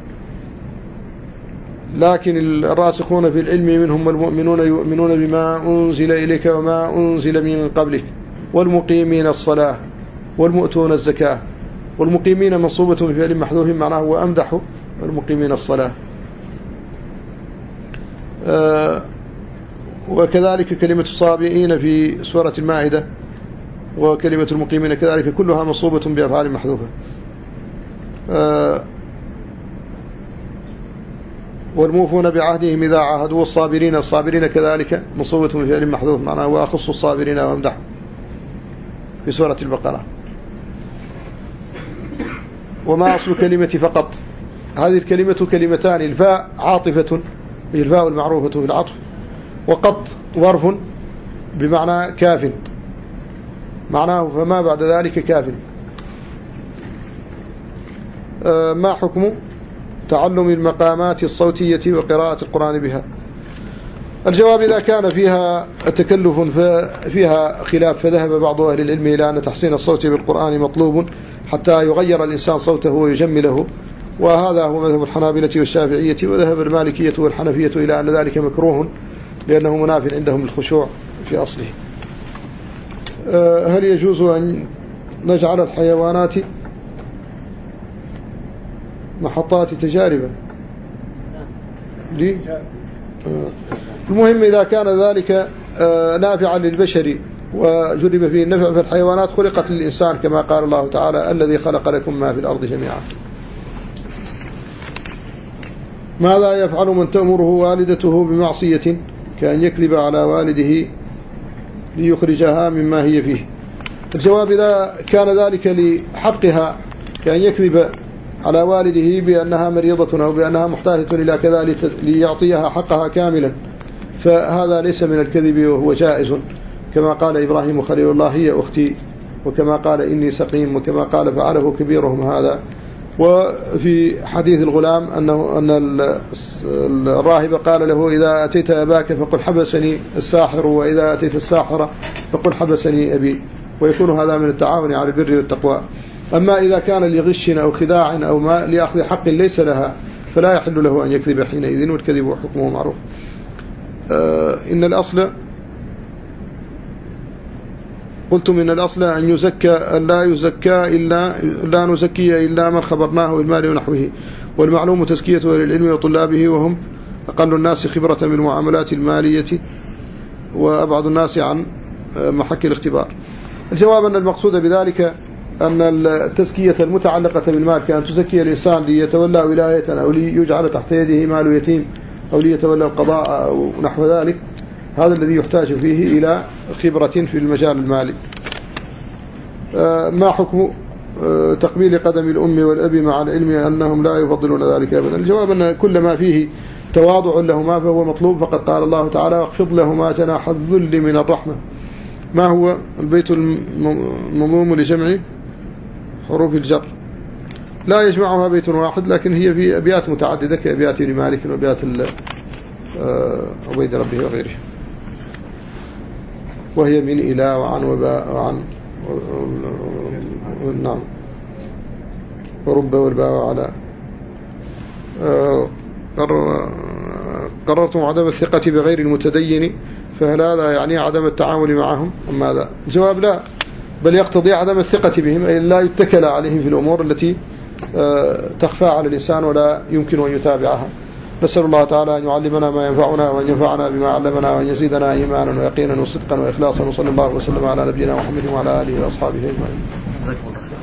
لكن الراسخون في العلم منهم والمؤمنون يؤمنون بما أنزل إليك وما أنزل من قبلك والمقيمين الصلاة والمؤتون الزكاة. والمقيمين منصوبة بفعل محذوف، معناه وأمدح المقيمين الصلاة. وكذلك كلمة الصابئين في سورة المائدة، وكلمة المقيمين كذلك، كلها منصوبة بأفعال محذوفة. والموفون بعهدهم إذا عاهدوا، الصابرين كذلك منصوبة بفعل محذوف، معناه وأخص الصابرين وامدح في سورة البقرة. وما أصل كلمة فقط؟ هذه الكلمة كلمتان، الفاء عاطفة، هي الفاء المعروفة في العطف، وقط ظرف بمعنى كاف، معناه فما بعد ذلك كاف. ما حكم تعلم المقامات الصوتية وقراءة القرآن بها؟ الجواب: إذا كان فيها تكلف فيها خلاف، فذهب بعض أهل العلم إلى أن تحسين الصوت بالقرآن مطلوب حتى يغير الإنسان صوته ويجمله، وهذا هو مذهب الحنابلة والشافعية، وذهب المالكية والحنفية إلى أن ذلك مكروه لأنه مناف عندهم الخشوع في أصله. هل يجوز أن نجعل الحيوانات محطات تجارب؟ المهم إذا كان ذلك نافعا للبشر وجرب فيه النفع، فالحيوانات خلقت للإنسان كما قال الله تعالى: الذي خلق لكم ما في الأرض جميعا. ماذا يفعل من تأمره والدته بمعصية كأن يكذب على والده ليخرجها مما هي فيه؟ الجواب: إذا كان ذلك لحقها كأن يكذب على والده بأنها مريضة أو بأنها محتاجة إلى كذا ليعطيها حقها كاملا، فهذا ليس من الكذب وهو جائز، كما قال إبراهيم خليل الله: هي أختي، وكما قال: إني سقيم، وكما قال: فعله كبيرهم هذا. وفي حديث الغلام أن الراهب قال له: إذا أتيت أباك فقل حبسني الساحر، وإذا أتيت الساحر فقل حبسني أبي، ويكون هذا من التعاون على البر والتقوى. أما إذا كان لغش أو خداع أو ما لأخذ حق ليس لها فلا يحل له أن يكذب حينئذ، والكذب حكمه معروف. إن الأصل قلتم إن الأصل أن يزكى لا يزكى إلا لا نزكي إلا من خبرناه بالمال ونحوه، والمعلوم تزكيته للعلم وطلابه، وهم أقل الناس خبرة بالمعاملات المالية وأبعد الناس عن محك الاختبار. الجواب أن المقصود بذلك أن التزكية المتعلقة بالمال كأن تزكي الإنسان ليتولى ولاية أو ليجعل تحت يده مال يتيم أو ليتولى القضاء أو نحو ذلك، هذا الذي يحتاج فيه إلى خبرة في المجال المالي. ما حكم تقبيل قدم الأم والأب مع العلم أنهم لا يفضلون ذلك أبدا؟ الجواب أن كل ما فيه تواضع لهما فهو مطلوب، فقد قال الله تعالى واخفض لهما جناح الذل من الرحمة. ما هو البيت المضموم لجمع حروف الجر؟ لا يجمعها بيت واحد، لكن هي في أبيات متعددة كأبيات ابن مالك وأبيات عبيد ربه وغيره، وهي من إلى وعن وباء وعن نعم ورب والباء على. قررتم عدم الثقة بغير المتدين، فهل هذا يعني عدم التعامل معهم أم ماذا؟ الجواب لا، بل يقتضي عدم الثقة بهم، أي لا يتكل عليهم في الأمور التي تخفى على الإنسان ولا يمكن أن يتابعها. نسأل الله تعالى أن يعلمنا ما ينفعنا وأن ينفعنا بما علمنا وأن يزيدنا إيمانا ويقينا وصدقا وإخلاصا، وصلى الله وسلم على نبينا محمد وعلى آله وأصحابه أجمعين.